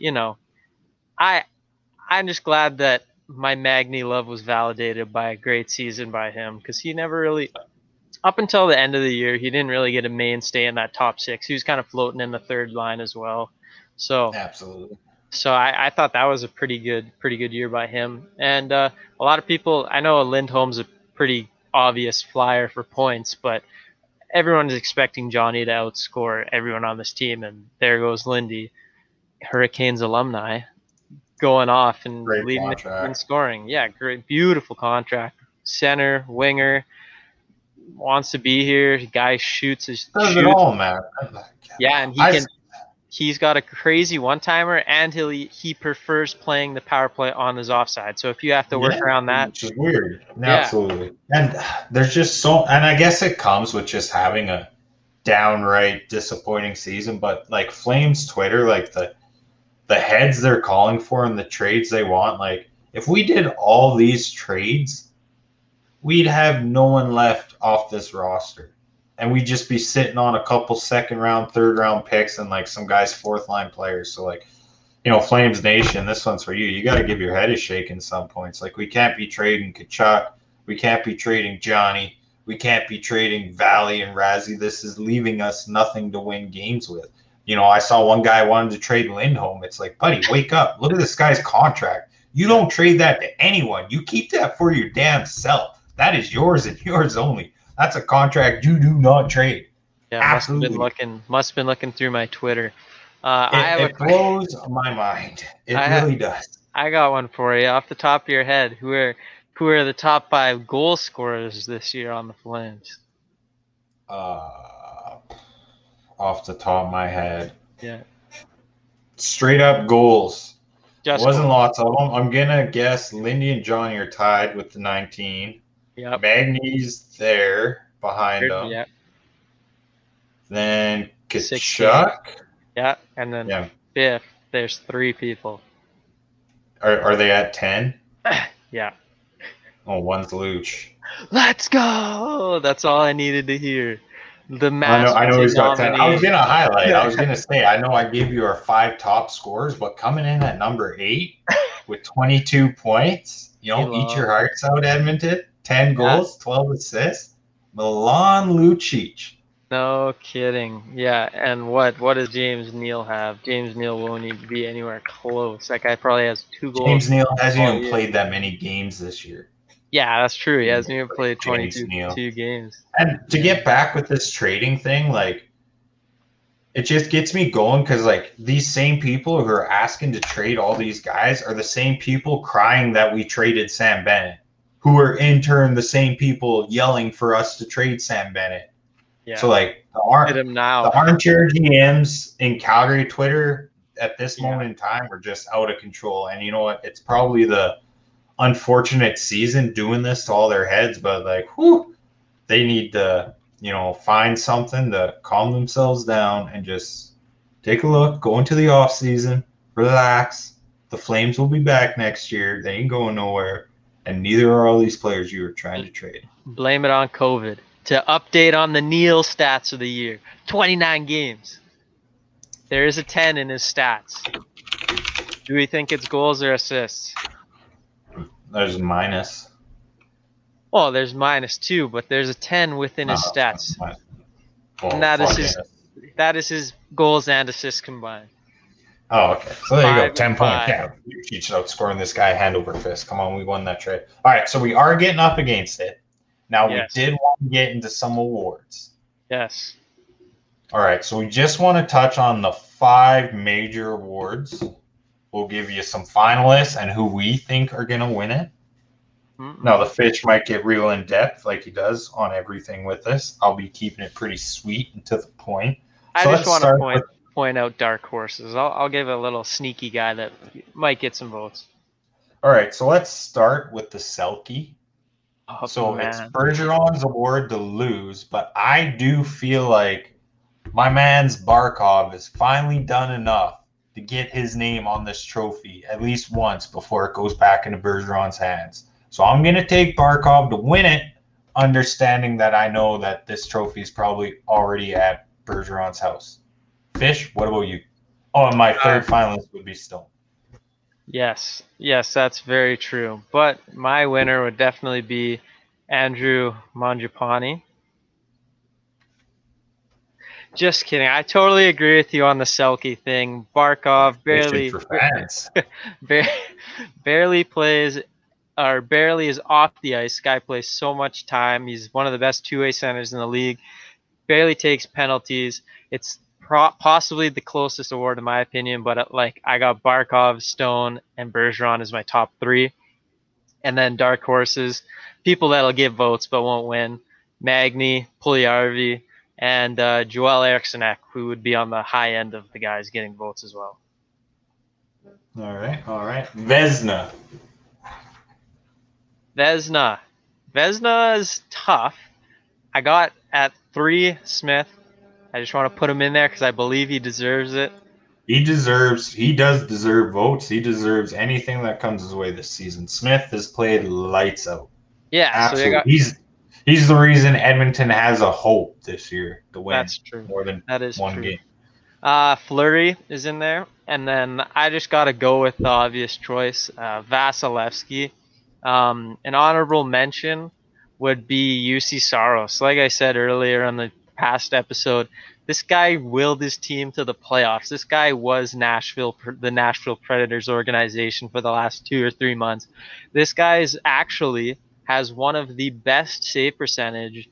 I'm just glad that my Magny love was validated by a great season by him, because he never really, up until the end of the year, he didn't really get a mainstay in that top 6. He was kind of floating in the third line as well. So absolutely. So I thought that was a pretty good year by him. And a lot of people, I know Lindholm's a pretty obvious flyer for points, but everyone is expecting Johnny to outscore everyone on this team, and there goes Lindy, Hurricanes alumni, going off and leading the team in scoring. Yeah, great, beautiful contract. Center, winger, wants to be here. Guy shoots his does it all, man. Yeah, and he's got a crazy one-timer, and he prefers playing the power play on his offside. So if you have to work around that, which is weird. Yeah. Absolutely. And there's just and I guess it comes with just having a downright disappointing season. But like Flames Twitter, like the heads they're calling for and the trades they want, like if we did all these trades, we'd have no one left off this roster. and we'd just be sitting on a couple second round, third round picks and like some guys fourth line players. So like, Flames Nation, this one's for you. You got to give your head a shake in some points. Like, we can't be trading Kachuk. We can't be trading Johnny. We can't be trading Valley and Razzie. This is leaving us nothing to win games with. I saw one guy wanted to trade Lindholm. It's like, buddy, wake up. Look at this guy's contract. You don't trade that to anyone. You keep that for your damn self. That is yours and yours only. That's a contract you do not trade. Yeah, Absolutely. Must have been looking through my Twitter. It blows my mind. It really does. I got one for you off the top of your head. Who are the top 5 goal scorers this year on the Flames? Off the top of my head. Yeah. Straight up goals. Wasn't goals. lots of them. I'm gonna guess Lindy and Johnny are tied with the 19. Yep. Magny's there behind them. Yeah. Then 16. Kachuk. Yeah, and then fifth, there's 3 people. Are they at 10? Yeah. Oh, one's Luch. Let's go! That's all I needed to hear. The I know he's got 10. I was going to highlight. Yeah. I was going to say, I know I gave you our 5 top scorers, but coming in at number 8 with 22 points, eat your hearts out, Edmonton. 10 goals, 12 assists. Milan Lucic. No kidding. Yeah, and what does James Neal have? James Neal won't even be anywhere close. That guy probably has 2 goals. James Neal hasn't even played that many games this year. Yeah, that's true. He hasn't even played 22 games. And to get back with this trading thing, like, it just gets me going because, like, these same people who are asking to trade all these guys are the same people crying that we traded Sam Bennett, who are in turn the same people yelling for us to trade Sam Bennett. Yeah. So, like, the armchair GMs in Calgary Twitter at this moment in time are just out of control. And you know what? It's probably the unfortunate season doing this to all their heads, but, like, they need to, find something to calm themselves down and just take a look, go into the off season, relax. The Flames will be back next year. They ain't going nowhere. And neither are all these players you were trying to trade. Blame it on COVID. To update on the Neal stats of the year, 29 games. There is a 10 in his stats. Do we think it's goals or assists? There's a minus. Well, there's -2, but there's a 10 within his stats. And that is his goals and assists combined. Oh, okay. So there you go. 10 points. Yeah, Lucic outscoring this guy hand over fist. Come on, we won that trade. All right, so we are getting up against it. Now, we did want to get into some awards. Yes. All right, so we just want to touch on the 5 major awards. We'll give you some finalists and who we think are going to win it. Now, the Fitch might get real in depth like he does on everything with this. I'll be keeping it pretty sweet and to the point. I just want to point out dark horses. I'll give a little sneaky guy that might get some votes. All right, so let's start with the Selke. It's Bergeron's award to lose, but I do feel like my man's Barkov has finally done enough to get his name on this trophy at least once before it goes back into Bergeron's hands. So I'm going to take Barkov to win it, understanding that I know that this trophy is probably already at Bergeron's house. Fish, what about you? Oh, and my third finalist would be Stone. Yes, that's very true. But my winner would definitely be Andrew Mangiapane. Just kidding. I totally agree with you on the Selke thing. Barkov barely plays or barely is off the ice. Guy plays so much time. He's one of the best two-way centers in the league. Barely takes penalties. It's possibly the closest award in my opinion, but I got Barkov, Stone, and Bergeron as my top 3. And then dark horses, people that'll give votes but won't win. Magny, Puljujarvi, and Joel Eriksson Ek, who would be on the high end of the guys getting votes as well. All right. Vezina is tough. I got at 3 Smith. I just want to put him in there because I believe he deserves it. He does deserve votes. He deserves anything that comes his way this season. Smith has played lights out. Yeah, absolutely. He's the reason Edmonton has a hope this year to win That's true. more than That is one true. game. Fleury is in there, and then I just got to go with the obvious choice, Vasilevsky. An honorable mention would be UC Saros. Like I said earlier on the past episode, this guy willed his team to the playoffs. This guy was the Nashville Predators organization for the last 2 or 3 months. This guy is actually has one of the best save percentage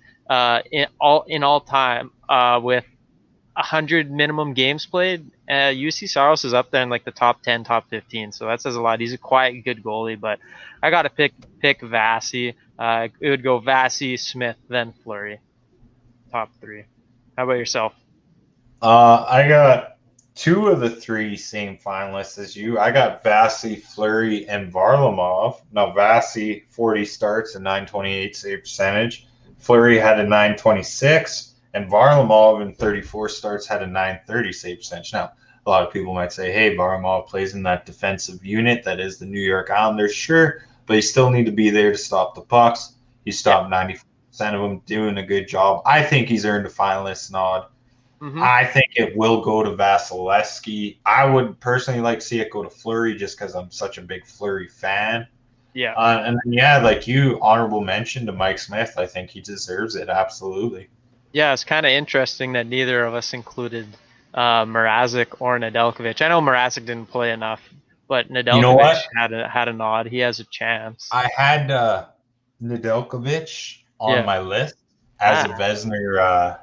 in all time with 100 minimum games played. UC Saros is up there in like the top 10, top 15. So that says a lot. He's a quiet, good goalie, but I got to pick Vasi. It would go Vasi, Smith, then Fleury. Top 3. How about yourself? I got 2 of the 3 same finalists as you. I got Vasi, Fleury, and Varlamov. Now Vasi 40 starts and 928 save percentage. Fleury had a 926. And Varlamov in 34 starts had a 930 save percentage. Now, a lot of people might say, hey, Varlamov plays in that defensive unit that is the New York Islanders. Sure, but you still need to be there to stop the pucks. You stopped 90% of them, doing a good job. I think he's earned a finalist nod. Mm-hmm. I think it will go to Vasilevsky. I would personally like to see it go to Fleury just because I'm such a big Fleury fan. Yeah. And then, yeah, like you, honorable mention to Mike Smith. I think he deserves it. Absolutely. Yeah, it's kind of interesting that neither of us included Mrazek or Nedeljkovic. I know Mrazek didn't play enough, but Nedeljkovic had a nod. He has a chance. I had Nedeljkovic on my list as a Vezina,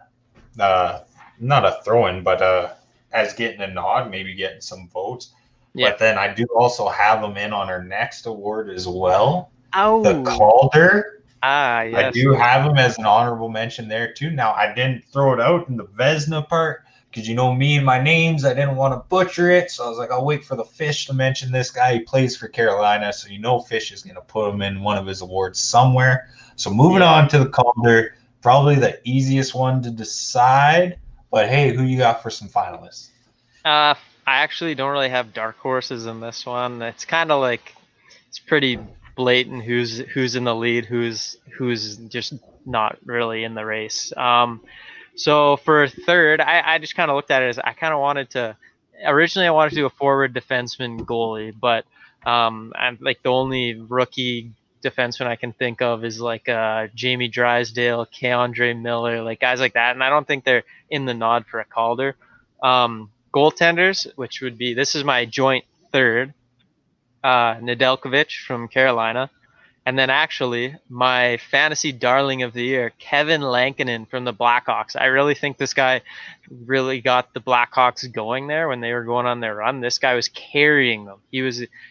not a throw-in, but as getting a nod, maybe getting some votes. Yeah. But then I do also have him in on our next award as well. Oh. The Calder. Yes. I do have him as an honorable mention there too. Now I didn't throw it out in the Vezina part because you know me and my names, I didn't want to butcher it. So I was like, I'll wait for the Fish to mention this guy. He plays for Carolina, so you know Fish is going to put him in one of his awards somewhere. So moving on to the Calder, probably the easiest one to decide. But hey, who you got for some finalists? I actually don't really have dark horses in this one. It's kind of like it's pretty blatant who's in the lead, who's just not really in the race. So for third, I just kind of looked at it as I kind of wanted to. Originally, I wanted to do a forward defenseman goalie, but I'm like the only rookie defenseman I can think of is like Jamie Drysdale, K'Andre Miller, like guys like that, and I don't think they're in the nod for a Calder. Goaltenders, which would be this is my joint third. Nedeljkovic from Carolina, and then actually my fantasy darling of the year, Kevin Lankinen from the Blackhawks. I really think this guy really got the Blackhawks going there when they were going on their run. This guy was carrying them. He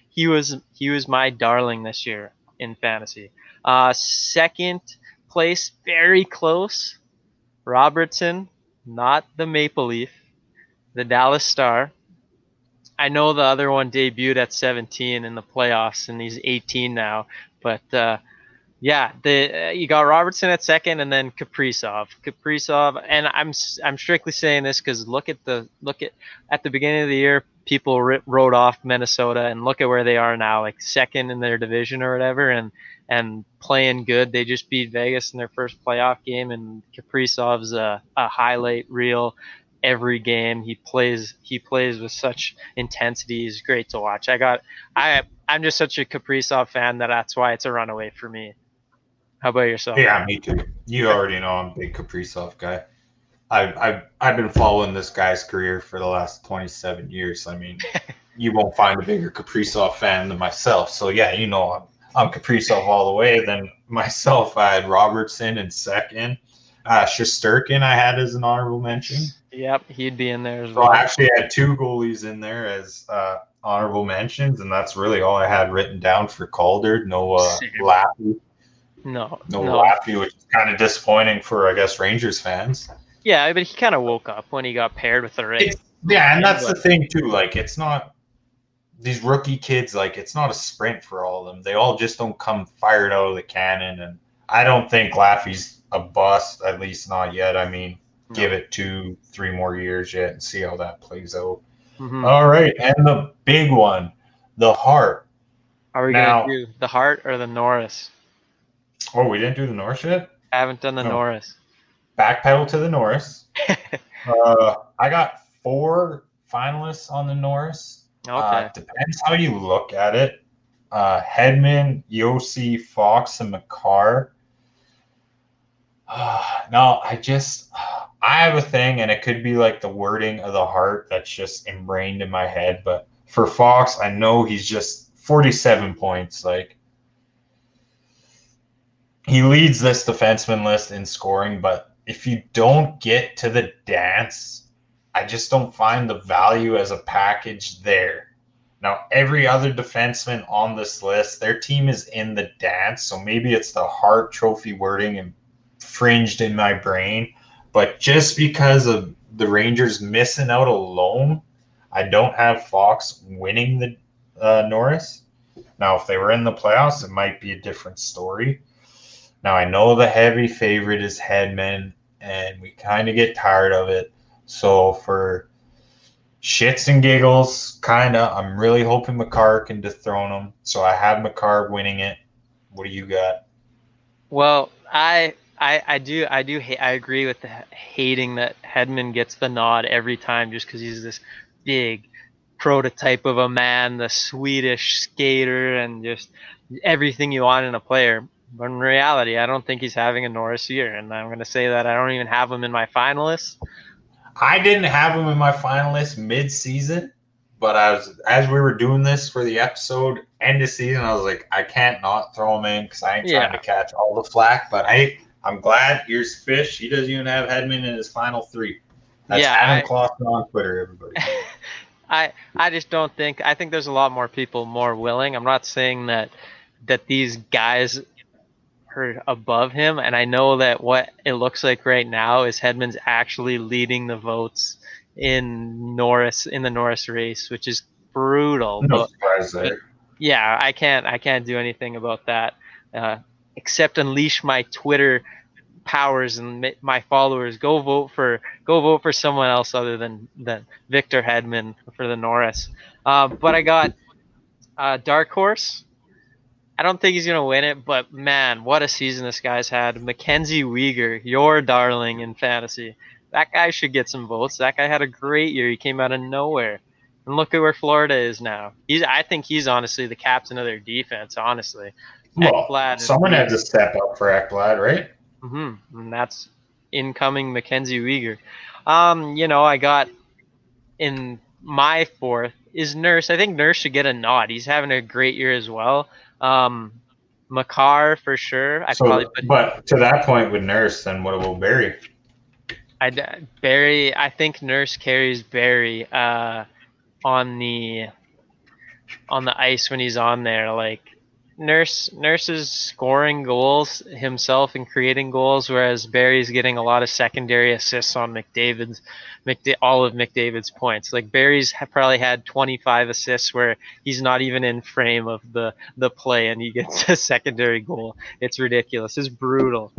was my darling this year in fantasy. Second place, very close, Robertson, not the Maple Leaf, the Dallas Star. I know the other one debuted at 17 in the playoffs, and he's 18 now. But you got Robertson at second, and then Kaprizov, and I'm strictly saying this because look at the beginning of the year, people wrote off Minnesota, and look at where they are now, like second in their division or whatever, and playing good. They just beat Vegas in their first playoff game, and Kaprizov's a highlight reel. Every game he plays with such intensity. He's great to watch. I'm just such a Kaprizov fan that's why it's a runaway for me. How about yourself? Yeah, me too. You already know I'm a big Kaprizov guy. I've been following this guy's career for the last 27 years. I mean, you won't find a bigger Kaprizov fan than myself. So yeah, you know I'm Kaprizov all the way. Then myself, I had Robertson in second. Shesterkin I had as an honorable mention. Yep, he'd be in there as well. So I actually had 2 goalies in there as honorable mentions, and that's really all I had written down for Calder. No Laffy. No Laffy, which is kind of disappointing for, I guess, Rangers fans. Yeah, but he kind of woke up when he got paired with the Rays. Yeah, and that's the thing, too. Like, it's not – these rookie kids, like, it's not a sprint for all of them. They all just don't come fired out of the cannon, and I don't think Laffy's a bust, at least not yet. I mean, give it 2-3 more years yet and see how that plays out. Mm-hmm. All right, and the big one, the Hart. Are we going to do the Hart or the Norris? Oh, we didn't do the Norris yet? Haven't done the No. Norris. Backpedal to the Norris. I got 4 finalists on the Norris. Okay. Depends how you look at it. Hedman, Yossi, Fox, and Makar. No, I have a thing, and it could be like the wording of the heart that's just ingrained in my head. But for Fox, I know he's just 47 points. Like, he leads this defenseman list in scoring, but if you don't get to the dance, I just don't find the value as a package there. Now, every other defenseman on this list, their team is in the dance, so maybe it's the Hart Trophy wording and fringed in my brain. But just because of the Rangers missing out alone, I don't have Fox winning the Norris. Now, if they were in the playoffs, it might be a different story. Now, I know the heavy favorite is Hedman, and we kind of get tired of it. So for shits and giggles, I'm really hoping Makar can dethrone him. So I have Makar winning it. What do you got? Well, I agree with the hating that Hedman gets the nod every time just because he's this big prototype of a man, the Swedish skater, and just everything you want in a player. But in reality, I don't think he's having a Norris year, and I'm going to say that I don't even have him in my finalists. I didn't have him in my finalists mid-season, but as we were doing this for the episode end of season, I was like, I can't not throw him in because I ain't trying to catch all the flack. But I'm glad. Here's Fish. He doesn't even have Hedman in his final 3. That's Adam Clausen on Twitter, everybody. I just don't think. I think there's a lot more people more willing. I'm not saying that these guys are above him, and I know that what it looks like right now is Hedman's actually leading the votes in the Norris race, which is brutal. No surprise there. Yeah, I can't do anything about that except unleash my Twitter powers and my followers. Go vote for someone else other than Victor Hedman for the Norris. But I got Dark Horse. I don't think he's going to win it, but man, what a season this guy's had. Mackenzie Weegar, your darling in fantasy. That guy should get some votes. That guy had a great year. He came out of nowhere. And look at where Florida is now. I think he's honestly the captain of their defense, honestly. Well, someone had to step up for Ekblad, right? Mm-hmm. And that's incoming Mackenzie Weegar. I got in my 4th is Nurse. I think Nurse should get a nod. He's having a great year as well. Makar for sure. But to that point with Nurse, then what about Barry? Barry, I think Nurse carries Barry on the ice when he's on there. Like Nurse is scoring goals himself and creating goals, whereas Barry's getting a lot of secondary assists on all of McDavid's points. Like Barry's probably had 25 assists where he's not even in frame of the play and he gets a secondary goal. It's ridiculous. It's brutal.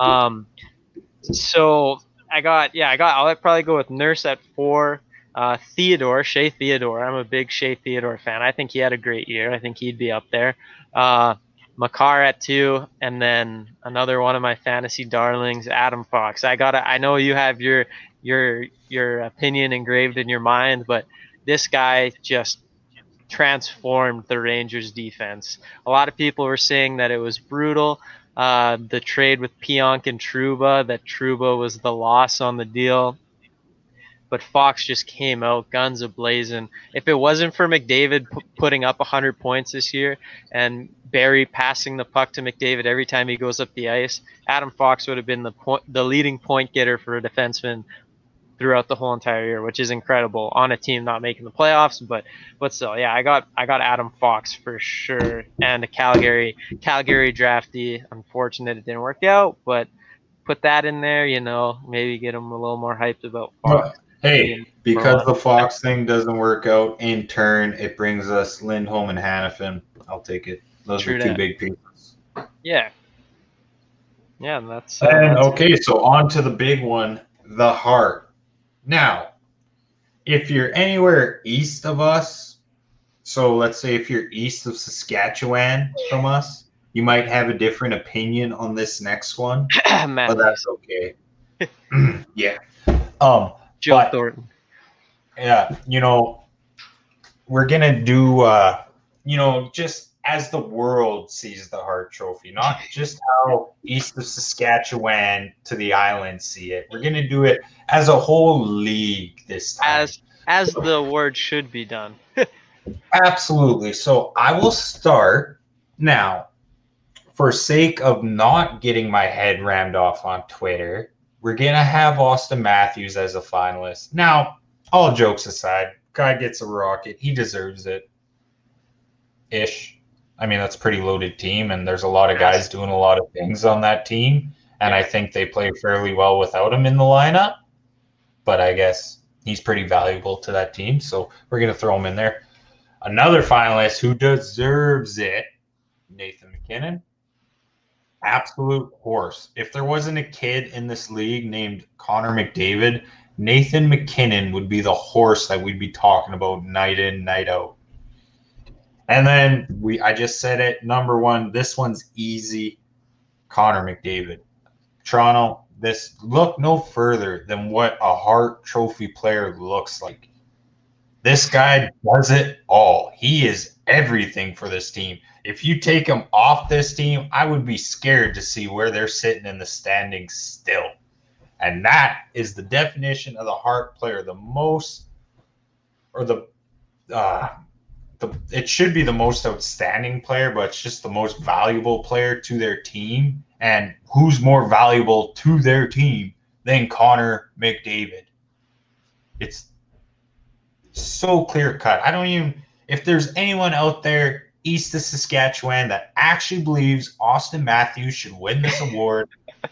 So I'll probably go with Nurse at 4. Shea Theodore. I'm a big Shea Theodore fan. I think he had a great year. I think he'd be up there. Makar at 2, and then another one of my fantasy darlings, Adam Fox. I know you have your opinion engraved in your mind, but this guy just transformed the Rangers defense. A lot of people were saying that it was brutal. The trade with Pionk and Trouba, that Trouba was the loss on the deal. But Fox just came out guns a-blazing. If it wasn't for McDavid putting up 100 points this year and Barry passing the puck to McDavid every time he goes up the ice, Adam Fox would have been the leading point getter for a defenseman throughout the whole entire year, which is incredible on a team not making the playoffs. But still, yeah, I got Adam Fox for sure, and a Calgary draftee. Unfortunate it didn't work out, but put that in there, maybe get him a little more hyped about Fox. Hey, because the Fox thing doesn't work out, in turn, it brings us Lindholm and Hanifin. I'll take it. Those are 2 big pieces. Yeah. Yeah, and that's... okay, so on to the big one, the Hart. Now, if you're anywhere east of us, so let's say if you're east of Saskatchewan from us, you might have a different opinion on this next one, but that's okay. Yeah. Joe Thornton. Yeah, we're gonna do just as the world sees the Hart Trophy, not just how east of Saskatchewan to the island see it. We're gonna do it as a whole league this time. As the award should be done. Absolutely. So I will start now. For sake of not getting my head rammed off on Twitter, we're gonna have Austin Matthews as a finalist. Now, all jokes aside, guy gets a rocket. He deserves it. Ish. I mean, that's a pretty loaded team, and there's a lot of guys doing a lot of things on that team, and I think they play fairly well without him in the lineup. But I guess he's pretty valuable to that team, so we're going to throw him in there. Another finalist who deserves it, Nathan MacKinnon. Absolute horse. If there wasn't a kid in this league named Connor McDavid, Nathan MacKinnon would be the horse that we'd be talking about night in, night out. And then I just said it, number one, this one's easy, Connor McDavid. Toronto, look no further than what a Hart Trophy player looks like. This guy does it all. He is everything for this team. If you take him off this team, I would be scared to see where they're sitting in the standings still. And that is the definition of the Hart player. It should be the most outstanding player, but it's just the most valuable player to their team. And who's more valuable to their team than Connor McDavid? It's so clear cut. If there's anyone out there east of Saskatchewan that actually believes Austin Matthews should win this award,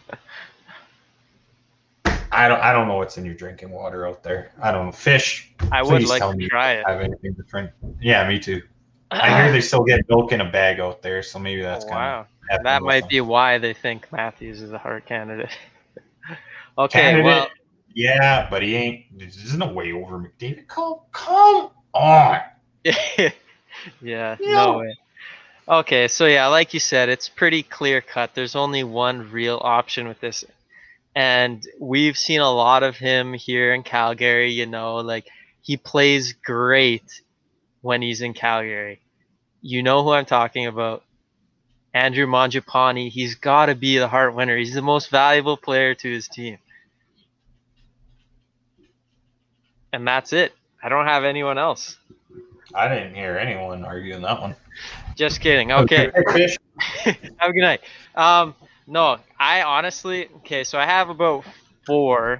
I don't know what's in your drinking water out there. I don't know. Fish. I would like to try it. Have anything different? Yeah, me too. I hear they still get milk in a bag out there, so maybe that's kind of that might be why they think Matthews is a Hart candidate. Okay, well, yeah, but he ain't. There's no way over McDavid. Come on. Yeah, no way. Okay, so yeah, like you said, it's pretty clear cut. There's only one real option with this. And we've seen a lot of him here in Calgary, he plays great when he's in Calgary. You know who I'm talking about. Andrew Mangiapane. He's got to be the Hart winner. He's the most valuable player to his team. And that's it. I don't have anyone else. I didn't hear anyone arguing that one. Just kidding. Okay. Have a good night. No, I honestly, so I have about 4.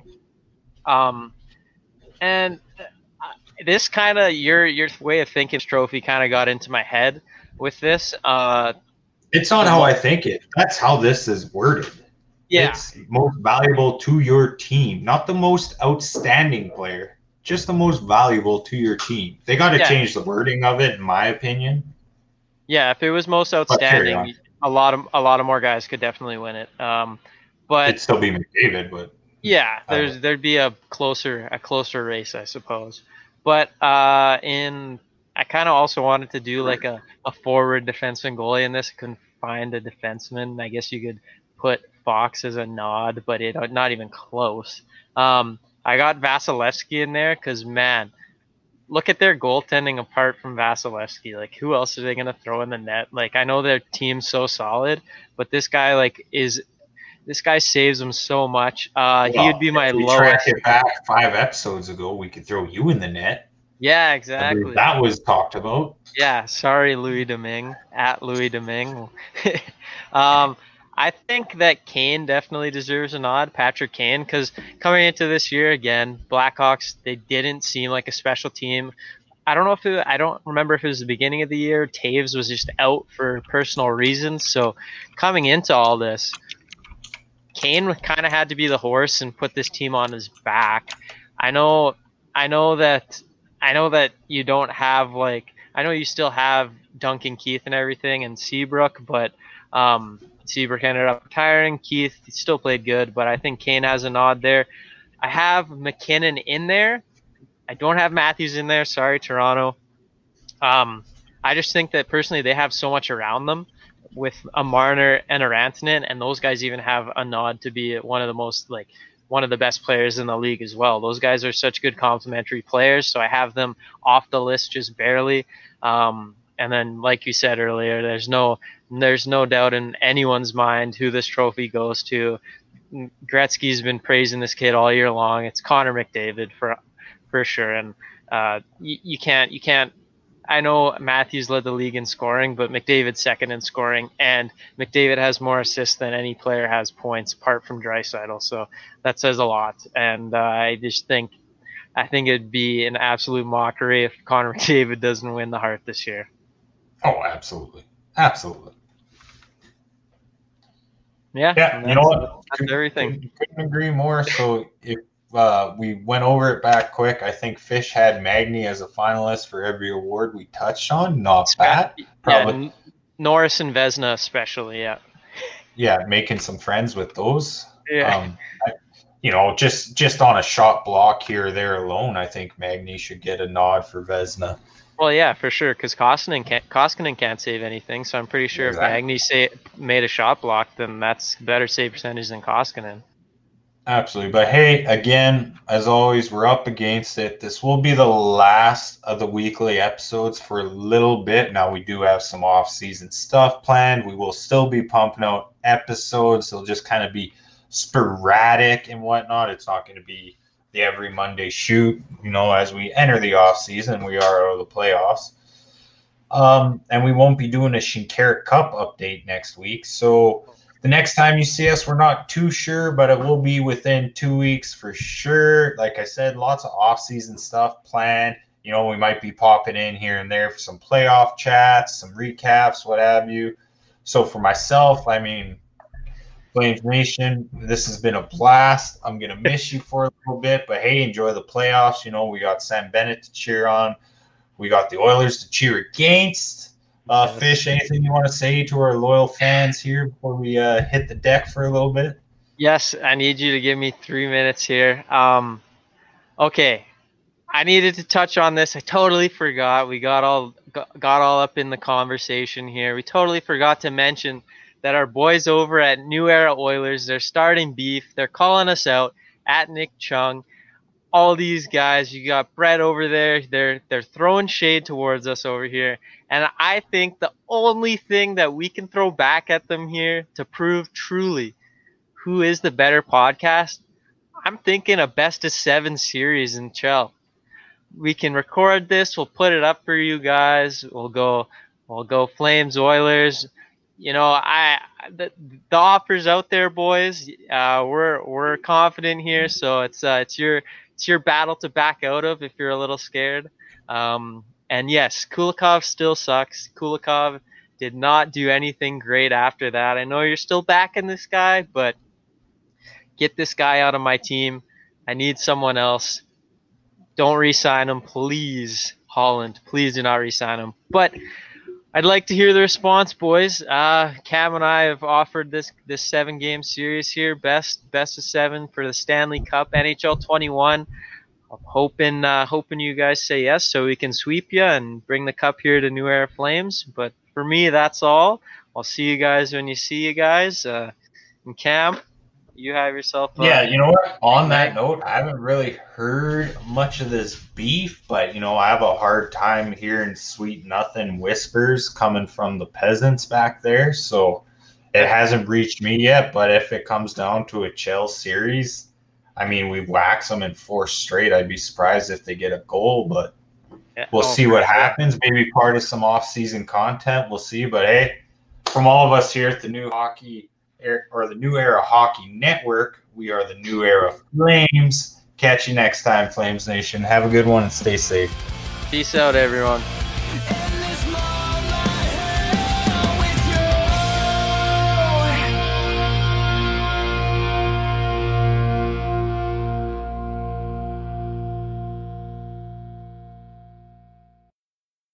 And this kind of, your way of thinking trophy kind of got into my head with this. It's not how I think it. That's how this is worded. Yeah. It's most valuable to your team, not the most outstanding player, just the most valuable to your team. They got to change the wording of it, in my opinion. Yeah, if it was most outstanding, a lot of more guys could definitely win it. But it'd still be McDavid, but yeah, there'd be a closer race, I suppose. But I kind of also wanted to do like a forward defenseman goalie in this. I couldn't find a defenseman. I guess you could put Fox as a nod, but not even close. I got Vasilevsky in there because, man, look at their goaltending apart from Vasilevsky. Like, who else are they going to throw in the net? Like, I know their team's so solid, but this guy, this guy saves them so much. He would be my lowest. Track it back 5 episodes ago, we could throw you in the net. Yeah, exactly. That was talked about. Yeah, sorry, Louis Domingue, at Louis Domingue. I think that Kane definitely deserves a nod, Patrick Kane, because coming into this year again, Blackhawks, they didn't seem like a special team. I don't remember if it was the beginning of the year. Taves was just out for personal reasons. So coming into all this, Kane kind of had to be the horse and put this team on his back. I know that you don't have I know you still have Duncan Keith and everything and Seabrook, but Seabrook ended up retiring. Keith still played good, but I think Kane has a nod there. I have McKinnon in there. I don't have Matthews in there. Sorry, Toronto. I just think that personally they have so much around them with a Marner and a Rantanen, and those guys even have a nod to be one of the best players in the league as well. Those guys are such good complementary players, so I have them off the list just barely. And then, like you said earlier, there's no doubt in anyone's mind who this trophy goes to. Gretzky's been praising this kid all year long. It's Connor McDavid for sure, and you can't. I know Matthews led the league in scoring, but McDavid's second in scoring, and McDavid has more assists than any player has points, apart from Draisaitl. So that says a lot, and I think it'd be an absolute mockery if Connor McDavid doesn't win the Hart this year. Oh, absolutely. Absolutely. Yeah, you know what? That's everything. Couldn't agree more. So if we went over it back quick, I think Fish had Magny as a finalist for every award we touched on. Not bad. Probably. Yeah, Norris and Vezina especially, yeah. Yeah, making some friends with those. Yeah. Just on a shot block here or there alone, I think Magny should get a nod for Vezina. Well, yeah, for sure, because Koskinen can't save anything, so I'm pretty sure if Magny made a shot block, then that's better save percentage than Koskinen. Absolutely. But hey, again, as always, we're up against it. This will be the last of the weekly episodes for a little bit. Now, we do have some off-season stuff planned. We will still be pumping out episodes. They'll just kind of be sporadic and whatnot. It's not going to be the every Monday shoot. As we enter the off season, we are out of the playoffs. And we won't be doing a Shinkarik Cup update next week. So the next time you see us, we're not too sure, but it will be within 2 weeks for sure. Like I said, lots of off season stuff planned. We might be popping in here and there for some playoff chats, some recaps, what have you. So for myself, Flames Nation, this has been a blast. I'm going to miss you for a little bit, but hey, enjoy the playoffs. We got Sam Bennett to cheer on. We got the Oilers to cheer against. Fish, anything you want to say to our loyal fans here before we hit the deck for a little bit? Yes, I need you to give me 3 minutes here. Okay, I needed to touch on this. I totally forgot. We got all up in the conversation here. We totally forgot to mention that our boys over at New Era Oilers, they're starting beef. They're calling us out at Nick Chung. All these guys, you got Brett over there. They're throwing shade towards us over here. And I think the only thing that we can throw back at them here to prove truly who is the better podcast, I'm thinking a best of 7 series in Chell. We can record this. We'll put it up for you guys. We'll go Flames Oilers. The offer's out there, boys. We're confident here, so it's your battle to back out of if you're a little scared. And yes, Kulikov still sucks. Kulikov did not do anything great after that. I know you're still backing this guy, but get this guy out of my team. I need someone else. Don't re-sign him, please, Holland. Please do not re-sign him. But I'd like to hear the response, boys. Cam and I have offered this 7-game series here, best of 7 for the Stanley Cup, NHL 21. I'm hoping you guys say yes, so we can sweep you and bring the cup here to New Era Flames. But for me, that's all. I'll see you guys when you see you guys. And Cam, you have yourself. Yeah, you know what? On that note, I haven't really heard much of this beef, but I have a hard time hearing sweet nothing whispers coming from the peasants back there. So it hasn't reached me yet. But if it comes down to a Chell series, we wax them in 4 straight. I'd be surprised if they get a goal, but we'll see what happens. Maybe part of some off-season content. We'll see. But hey, from all of us here at the New Era Hockey Network, we are the New Era Flames. Catch you next time, Flames Nation. Have a good one and stay safe. Peace out, everyone.